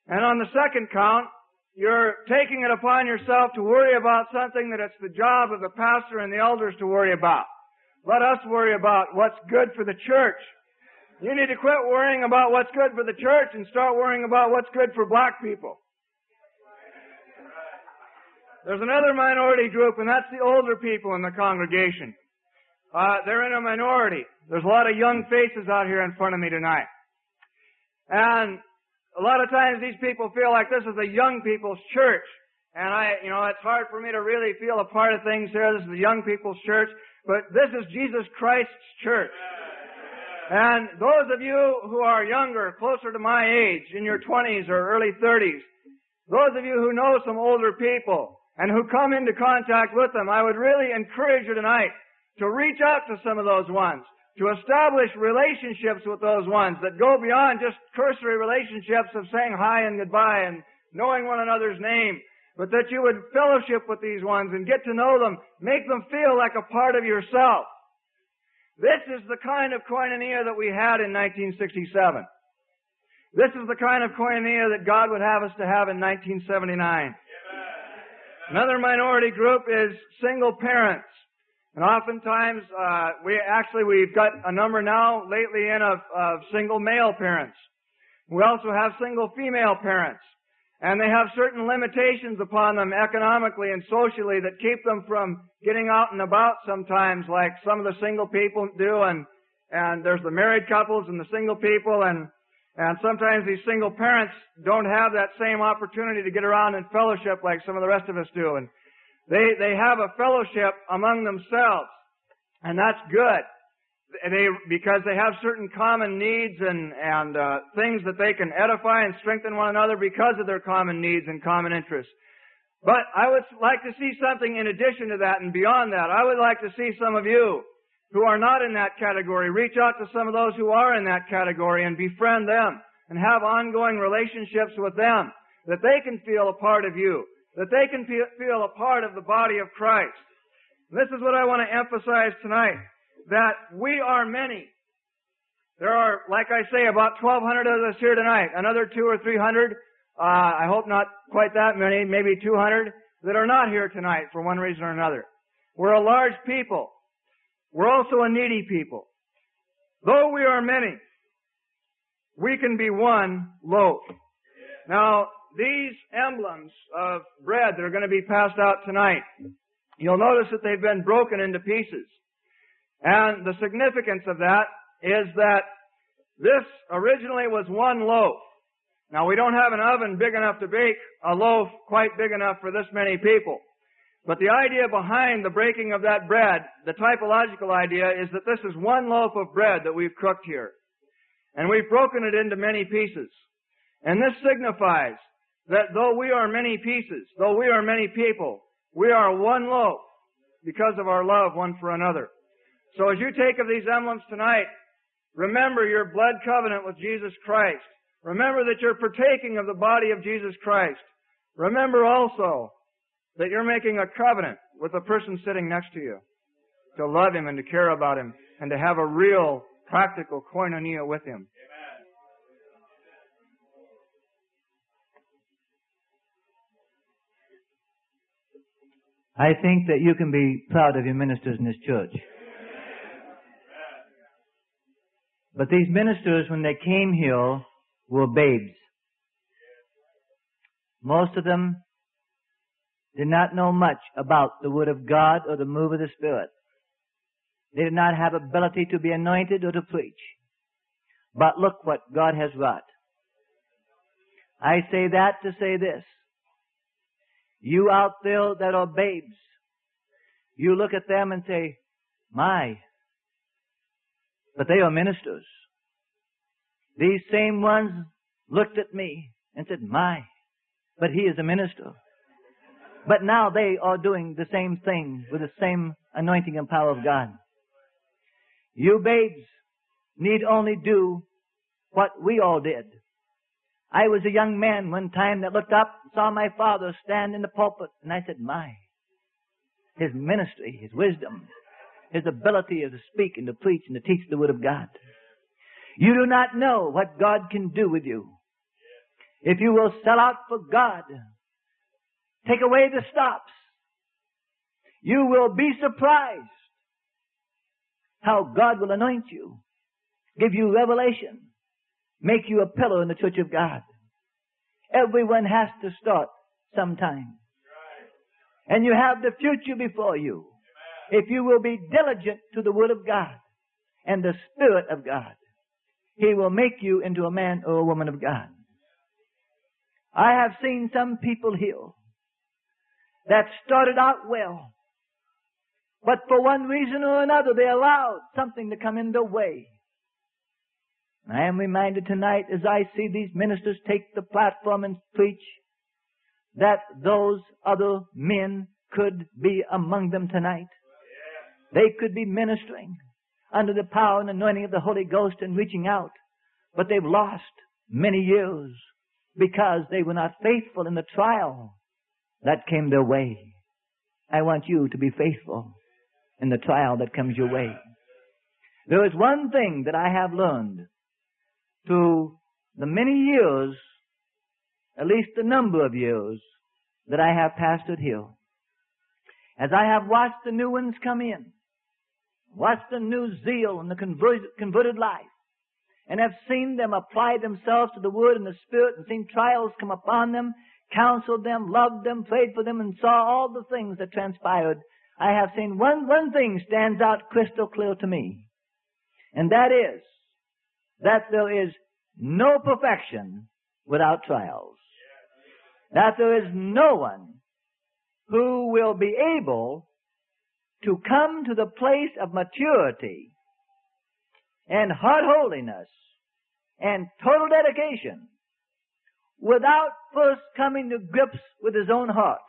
And on the second count, you're taking it upon yourself to worry about something that it's the job of the pastor and the elders to worry about. Let us worry about what's good for the church. You need to quit worrying about what's good for the church and start worrying about what's good for black people. There's another minority group, and that's the older people in the congregation. They're in a minority. There's a lot of young faces out here in front of me tonight. And a lot of times these people feel like this is a young people's church. And it's hard for me to really feel a part of things here. This is the young people's church. But this is Jesus Christ's church. And those of you who are younger, closer to my age, in your 20s or early 30s, those of you who know some older people and who come into contact with them, I would really encourage you tonight to reach out to some of those ones, to establish relationships with those ones that go beyond just cursory relationships of saying hi and goodbye and knowing one another's name, but that you would fellowship with these ones and get to know them, make them feel like a part of yourself. This is the kind of koinonia that we had in 1967. This is the kind of koinonia that God would have us to have in 1979. Another minority group is single parents. And oftentimes, we've got a number now lately of single male parents. We also have single female parents. And they have certain limitations upon them economically and socially that keep them from getting out and about sometimes, like some of the single people do. And there's the married couples and the single people. And sometimes these single parents don't have that same opportunity to get around and fellowship like some of the rest of us do. And they have a fellowship among themselves, and that's good. Because they have certain common needs and things that they can edify and strengthen one another because of their common needs and common interests. But I would like to see something in addition to that and beyond that. I would like to see some of you who are not in that category reach out to some of those who are in that category and befriend them and have ongoing relationships with them, that they can feel a part of you, that they can feel a part of the body of Christ. This is what I want to emphasize tonight, that we are many. There are, like I say, about 1,200 of us here tonight, another 200 or 300, I hope not quite that many, maybe 200, that are not here tonight for one reason or another. We're a large people. We're also a needy people. Though we are many, we can be one loaf. Now, these emblems of bread that are going to be passed out tonight, you'll notice that they've been broken into pieces. And the significance of that is that this originally was one loaf. Now, we don't have an oven big enough to bake a loaf quite big enough for this many people. But the idea behind the breaking of that bread, the typological idea, is that this is one loaf of bread that we've cooked here. And we've broken it into many pieces. And this signifies that though we are many pieces, though we are many people, we are one loaf because of our love one for another. So as you take of these emblems tonight, remember your blood covenant with Jesus Christ. Remember that you're partaking of the body of Jesus Christ. Remember also that you're making a covenant with the person sitting next to you to love him and to care about him and to have a real practical koinonia with him. I think that you can be proud of your ministers in this church. But these ministers, when they came here, were babes. Most of them did not know much about the Word of God or the move of the Spirit. They did not have ability to be anointed or to preach. But look what God has wrought. I say that to say this. You out there that are babes, you look at them and say, my, but they are ministers. These same ones looked at me and said, my, but he is a minister. But now they are doing the same thing with the same anointing and power of God. You babes need only do what we all did. I was a young man one time that looked up, saw my father stand in the pulpit, and I said, my, his ministry, his wisdom, his ability to speak and to preach and to teach the Word of God. You do not know what God can do with you. if you will sell out for God, take away the stops, you will be surprised how God will anoint you, give you revelation, make you a pillar in the church of God. Everyone has to start sometime. And you have the future before you. If you will be diligent to the Word of God and the Spirit of God, He will make you into a man or a woman of God. I have seen some people here that started out well, but for one reason or another they allowed something to come in their way. I am reminded tonight as I see these ministers take the platform and preach that those other men could be among them tonight. They could be ministering under the power and anointing of the Holy Ghost and reaching out, but they've lost many years because they were not faithful in the trial that came their way. I want you to be faithful in the trial that comes your way. There is one thing that I have learned through the many years, at least the number of years, that I have pastored here. As I have watched the new ones come in, watched the new zeal and the converted life, and have seen them apply themselves to the Word and the Spirit, and seen trials come upon them, counseled them, loved them, prayed for them, and saw all the things that transpired, I have seen one thing stands out crystal clear to me, and that is that there is no perfection without trials. That there is no one who will be able to come to the place of maturity and heart holiness and total dedication without first coming to grips with his own heart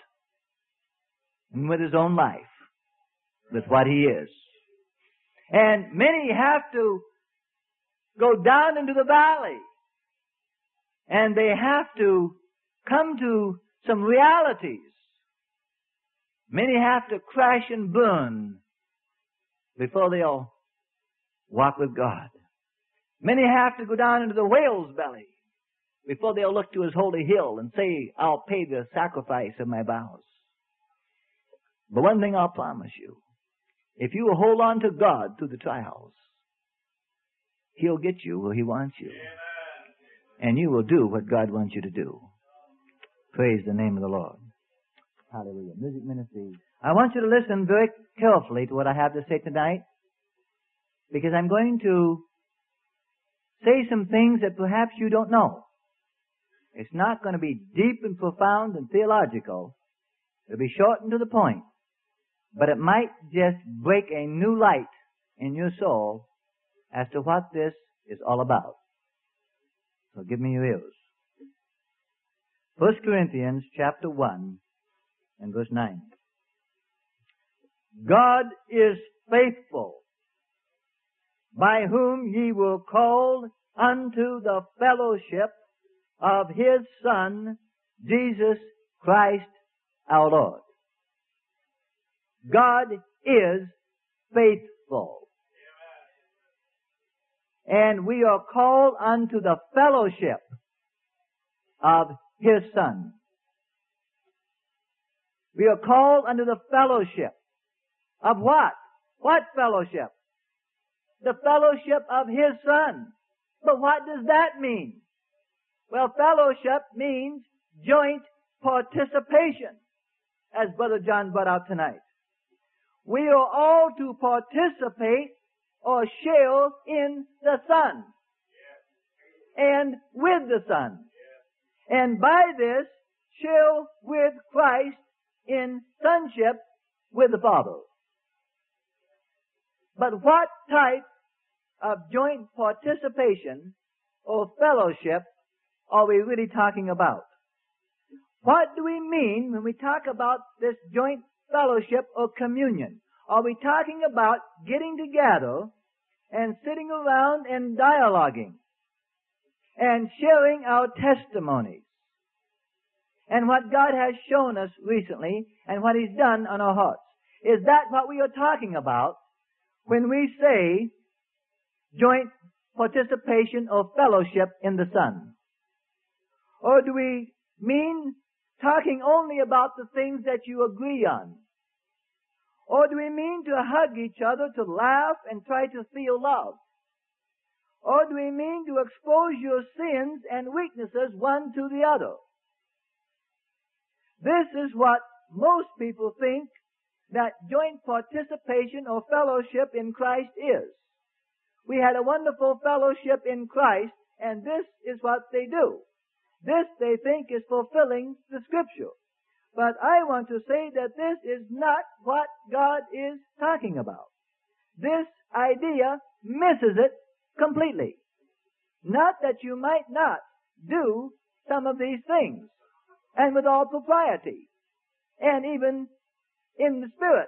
and with his own life, with what he is. And many have to go down into the valley, and they have to come to some realities. Many have to crash and burn before they'll walk with God. Many have to go down into the whale's belly before they'll look to his holy hill and say, I'll pay the sacrifice of my vows. But one thing I'll promise you, if you will hold on to God through the trials, He'll get you where He wants you. And you will do what God wants you to do. Praise the name of the Lord. Hallelujah. Music ministry. I want you to listen very carefully to what I have to say tonight, because I'm going to say some things that perhaps you don't know. It's not going to be deep and profound and theological. It'll be short and to the point. But it might just break a new light in your soul as to what this is all about. So give me your ears. 1 Corinthians chapter 1 and verse 9. God is faithful, by whom ye were called unto the fellowship of His Son, Jesus Christ our Lord. God is faithful. And we are called unto the fellowship of His Son. We are called unto the fellowship of what? What fellowship? The fellowship of His Son. But what does that mean? Well, fellowship means joint participation, as Brother John brought out tonight. We are all to participate or share in the Son and with the Son. And by this, share with Christ in sonship with the Father. But what type of joint participation or fellowship are we really talking about? What do we mean when we talk about this joint fellowship or communion? Are we talking about getting together and sitting around and dialoguing and sharing our testimonies and what God has shown us recently and what He's done on our hearts? Is that what we are talking about when we say joint participation or fellowship in the Son? Or do we mean talking only about the things that you agree on? Or do we mean to hug each other, to laugh, and try to feel love? Or do we mean to expose your sins and weaknesses one to the other? This is what most people think that joint participation or fellowship in Christ is. We had a wonderful fellowship in Christ, and this is what they do. This, they think, is fulfilling the Scripture. But I want to say that this is not what God is talking about. This idea misses it completely. Not that you might not do some of these things, and with all propriety, and even in the Spirit.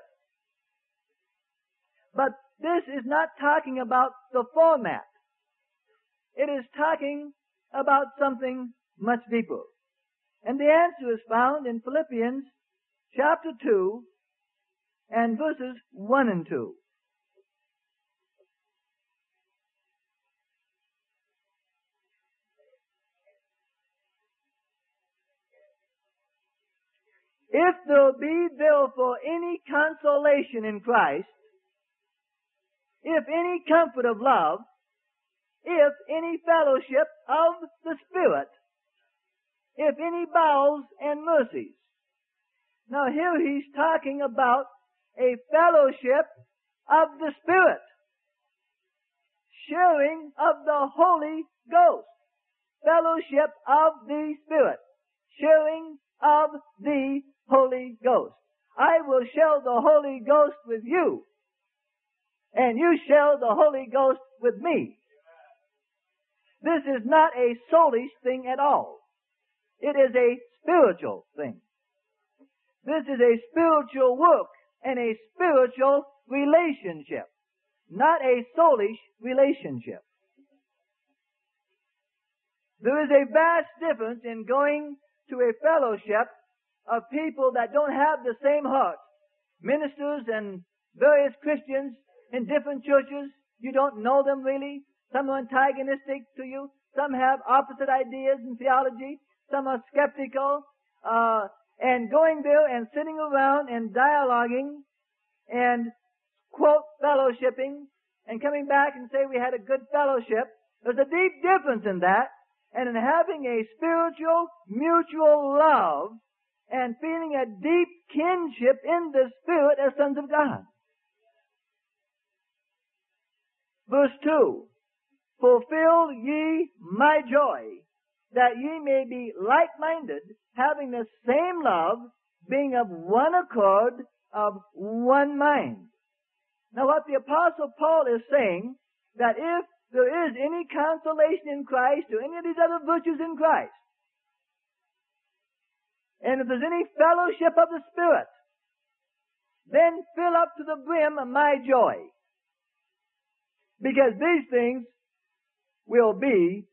But this is not talking about the format. It is talking about something much deeper. And the answer is found in Philippians chapter 2 and verses 1 and 2. If there be therefore any consolation in Christ, if any comfort of love, if any fellowship of the Spirit, if any bowels and mercies. Now here he's talking about a fellowship of the Spirit, sharing of the Holy Ghost, fellowship of the Spirit, sharing of the Holy Ghost. I will share the Holy Ghost with you, and you share the Holy Ghost with me. This is not a soulish thing at all. It is a spiritual thing. This is a spiritual work and a spiritual relationship, not a soulish relationship. There is a vast difference in going to a fellowship of people that don't have the same heart. Ministers and various Christians in different churches, you don't know them really. Some are antagonistic to you. Some have opposite ideas in theology. Some are skeptical. And going there and sitting around and dialoguing and, quote, fellowshipping and coming back and say we had a good fellowship. There's a deep difference in that and in having a spiritual, mutual love and feeling a deep kinship in the Spirit as sons of God. Verse 2, fulfill ye my joy, that ye may be like-minded, having the same love, being of one accord, of one mind. Now what the Apostle Paul is saying, that if there is any consolation in Christ, or any of these other virtues in Christ, and if there's any fellowship of the Spirit, then fill up to the brim my joy. Because these things will be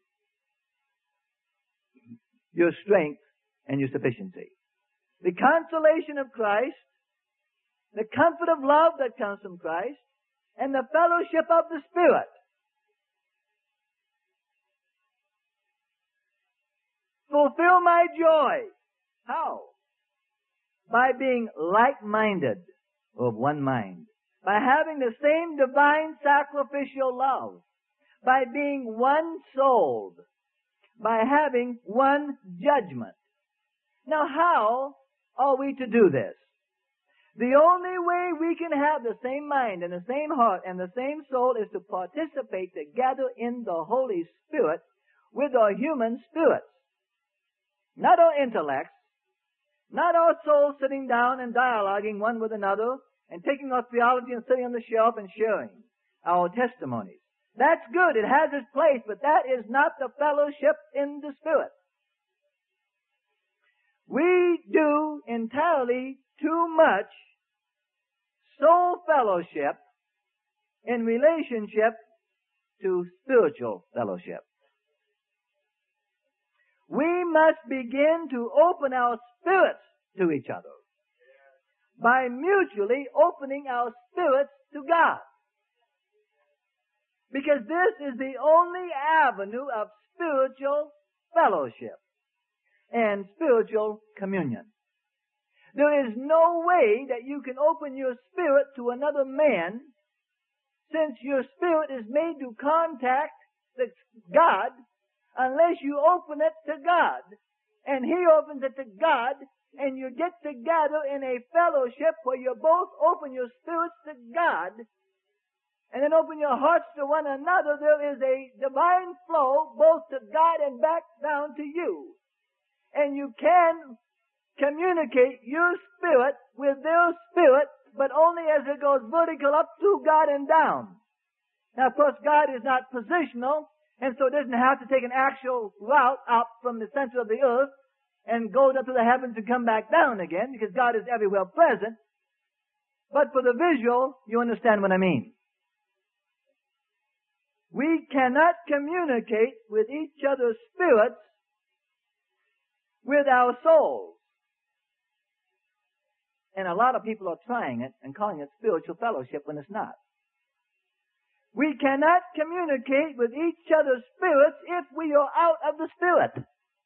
your strength and your sufficiency. The consolation of Christ, the comfort of love that comes from Christ, and the fellowship of the Spirit. Fulfill my joy. How? By being like-minded, of one mind. By having the same divine sacrificial love. By being one-souled. By having one judgment. Now how are we to do this? The only way we can have the same mind and the same heart and the same soul is to participate together in the Holy Spirit with our human spirits. Not our intellects, not our souls sitting down and dialoguing one with another and taking our theology and sitting on the shelf and sharing our testimonies. That's good. It has its place, but that is not the fellowship in the Spirit. We do entirely too much soul fellowship in relationship to spiritual fellowship. We must begin to open our spirits to each other by mutually opening our spirits to God. Because this is the only avenue of spiritual fellowship. and spiritual communion. There is no way that you can open your spirit to another man, since your spirit is made to contact God, unless you open it to God. And He opens it to God, and you get together in a fellowship where you both open your spirits to God, and then open your hearts to one another. There is a divine flow both to God and back down to you. And you can communicate your spirit with their spirit, but only as it goes vertical up through God and down. Now, of course, God is not positional, and so it doesn't have to take an actual route up from the center of the earth and go up to the heavens and come back down again, because God is everywhere present. But for the visual, you understand what I mean. We cannot communicate with each other's spirits with our souls. And a lot of people are trying it and calling it spiritual fellowship when it's not. We cannot communicate with each other's spirits if we are out of the Spirit.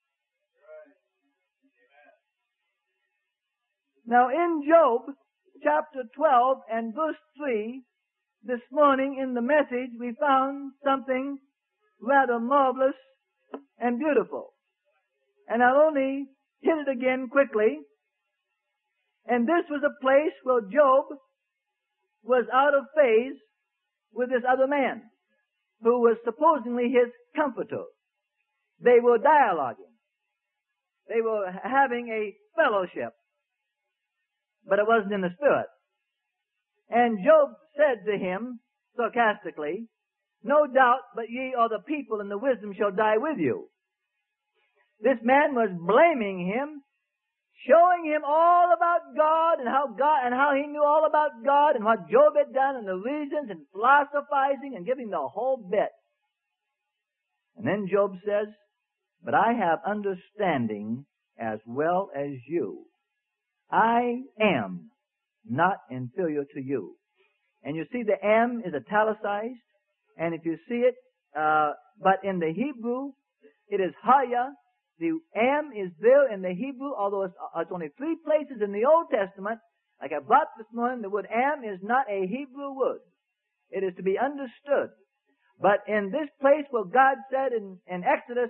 Now in Job chapter 12 and verse 3, this morning in the message we found something rather marvelous and beautiful. And I'll only hit it again quickly. And this was a place where Job was out of phase with this other man, who was supposedly his comforter. They were dialoguing. They were having a fellowship. But it wasn't in the Spirit. And Job said to him, sarcastically, "No doubt, but ye are the people, and the wisdom shall die with you." This man was blaming him, showing him all about God and how he knew all about God and what Job had done and the reasons, and philosophizing and giving the whole bit. And then Job says, "But I have understanding as well as you. I am not inferior to you." And you see the "am" is italicized, and if you see it, but in the Hebrew, it is "haya." The "am" is there in the Hebrew, although it's only 3 places in the Old Testament. Like I brought this morning, the word "am" is not a Hebrew word. It is to be understood. But in this place where God said in Exodus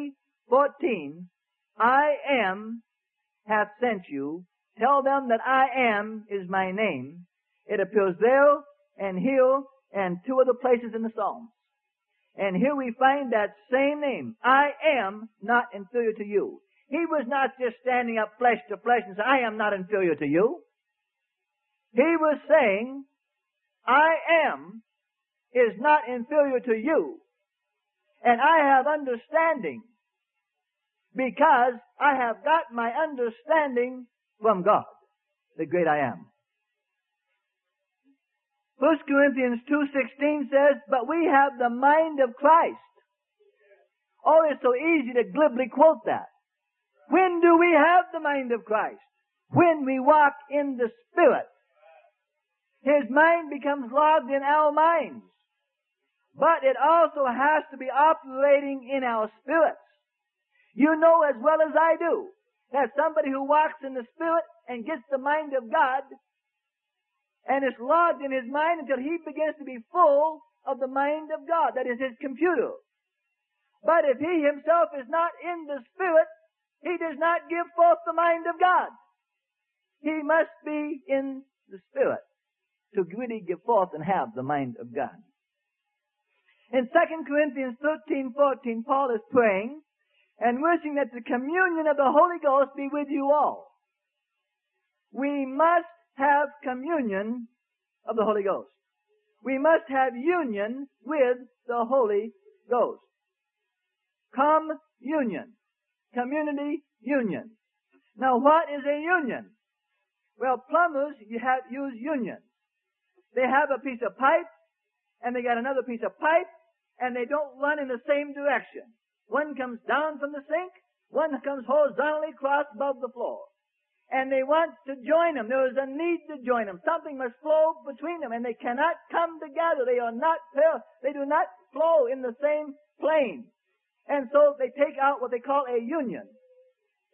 3:14, "I am hath sent you, tell them that I am is my name," it appears there and here and 2 other places in the Psalms. And here we find that same name. I am not inferior to you. He was not just standing up flesh to flesh and saying, "I am not inferior to you." He was saying, "I am is not inferior to you. And I have understanding because I have got my understanding from God, the great I am." 1 Corinthians 2:16 says, "But we have the mind of Christ." Oh, it's so easy to glibly quote that. When do we have the mind of Christ? When we walk in the Spirit. His mind becomes lodged in our minds. But it also has to be operating in our spirits. You know as well as I do that somebody who walks in the Spirit and gets the mind of God, and it's lodged in his mind until he begins to be full of the mind of God. That is his computer. But if he himself is not in the Spirit, he does not give forth the mind of God. He must be in the Spirit to really give forth and have the mind of God. In 2 Corinthians 13:14, Paul is praying and wishing that the communion of the Holy Ghost be with you all. We must have communion of the Holy Ghost. We must have union with the Holy Ghost. Communion. Community union. Now what is a union? Well, plumbers use unions. They have a piece of pipe, and they got another piece of pipe, and they don't run in the same direction. One comes down from the sink, one comes horizontally across above the floor. And they want to join them. There is a need to join them. Something must flow between them, and they cannot come together. They do not flow in the same plane. And so they take out what they call a union.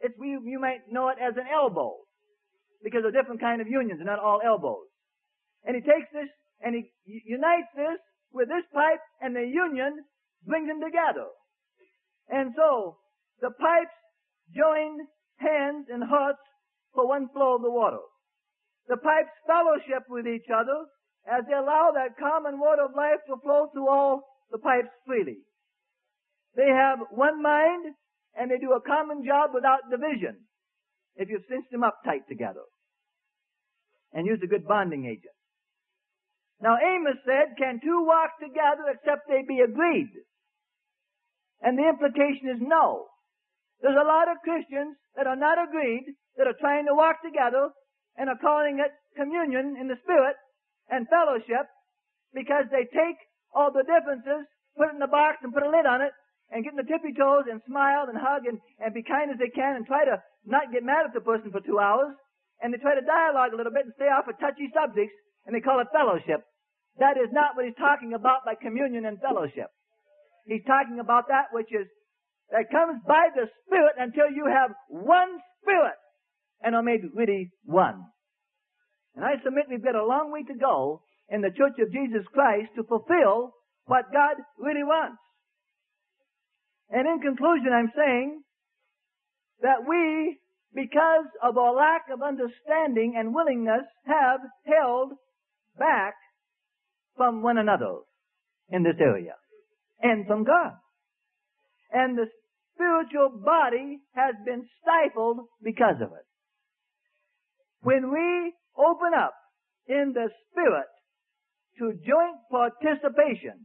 you might know it as an elbow, because of different kind of unions, and not all elbows. And he takes this and he unites this with this pipe, and the union brings them together. And so the pipes join hands and hearts for one flow of the water. The pipes fellowship with each other as they allow that common water of life to flow through all the pipes freely. They have one mind, and they do a common job without division, if you've cinched them up tight together and used a good bonding agent. Now Amos said, can two walk together except they be agreed? And the implication is no. There's a lot of Christians that are not agreed, that are trying to walk together and are calling it communion in the Spirit and fellowship, because they take all the differences, put it in the box and put a lid on it, and get in the tippy toes and smile and hug and be kind as they can and try to not get mad at the person for 2 hours. And they try to dialogue a little bit and stay off of touchy subjects, and they call it fellowship. That is not what he's talking about by communion and fellowship. He's talking about that which is, that comes by the Spirit until you have one Spirit and are made really one. And I submit we've got a long way to go in the Church of Jesus Christ to fulfill what God really wants. And in conclusion, I'm saying that we, because of our lack of understanding and willingness, have held back from one another in this area and from God. And the spiritual body has been stifled because of it. When we open up in the Spirit to joint participation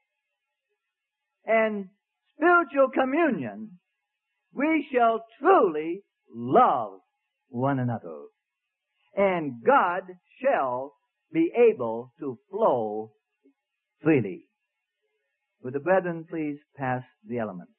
and spiritual communion, we shall truly love one another. And God shall be able to flow freely. Would the brethren please pass the elements?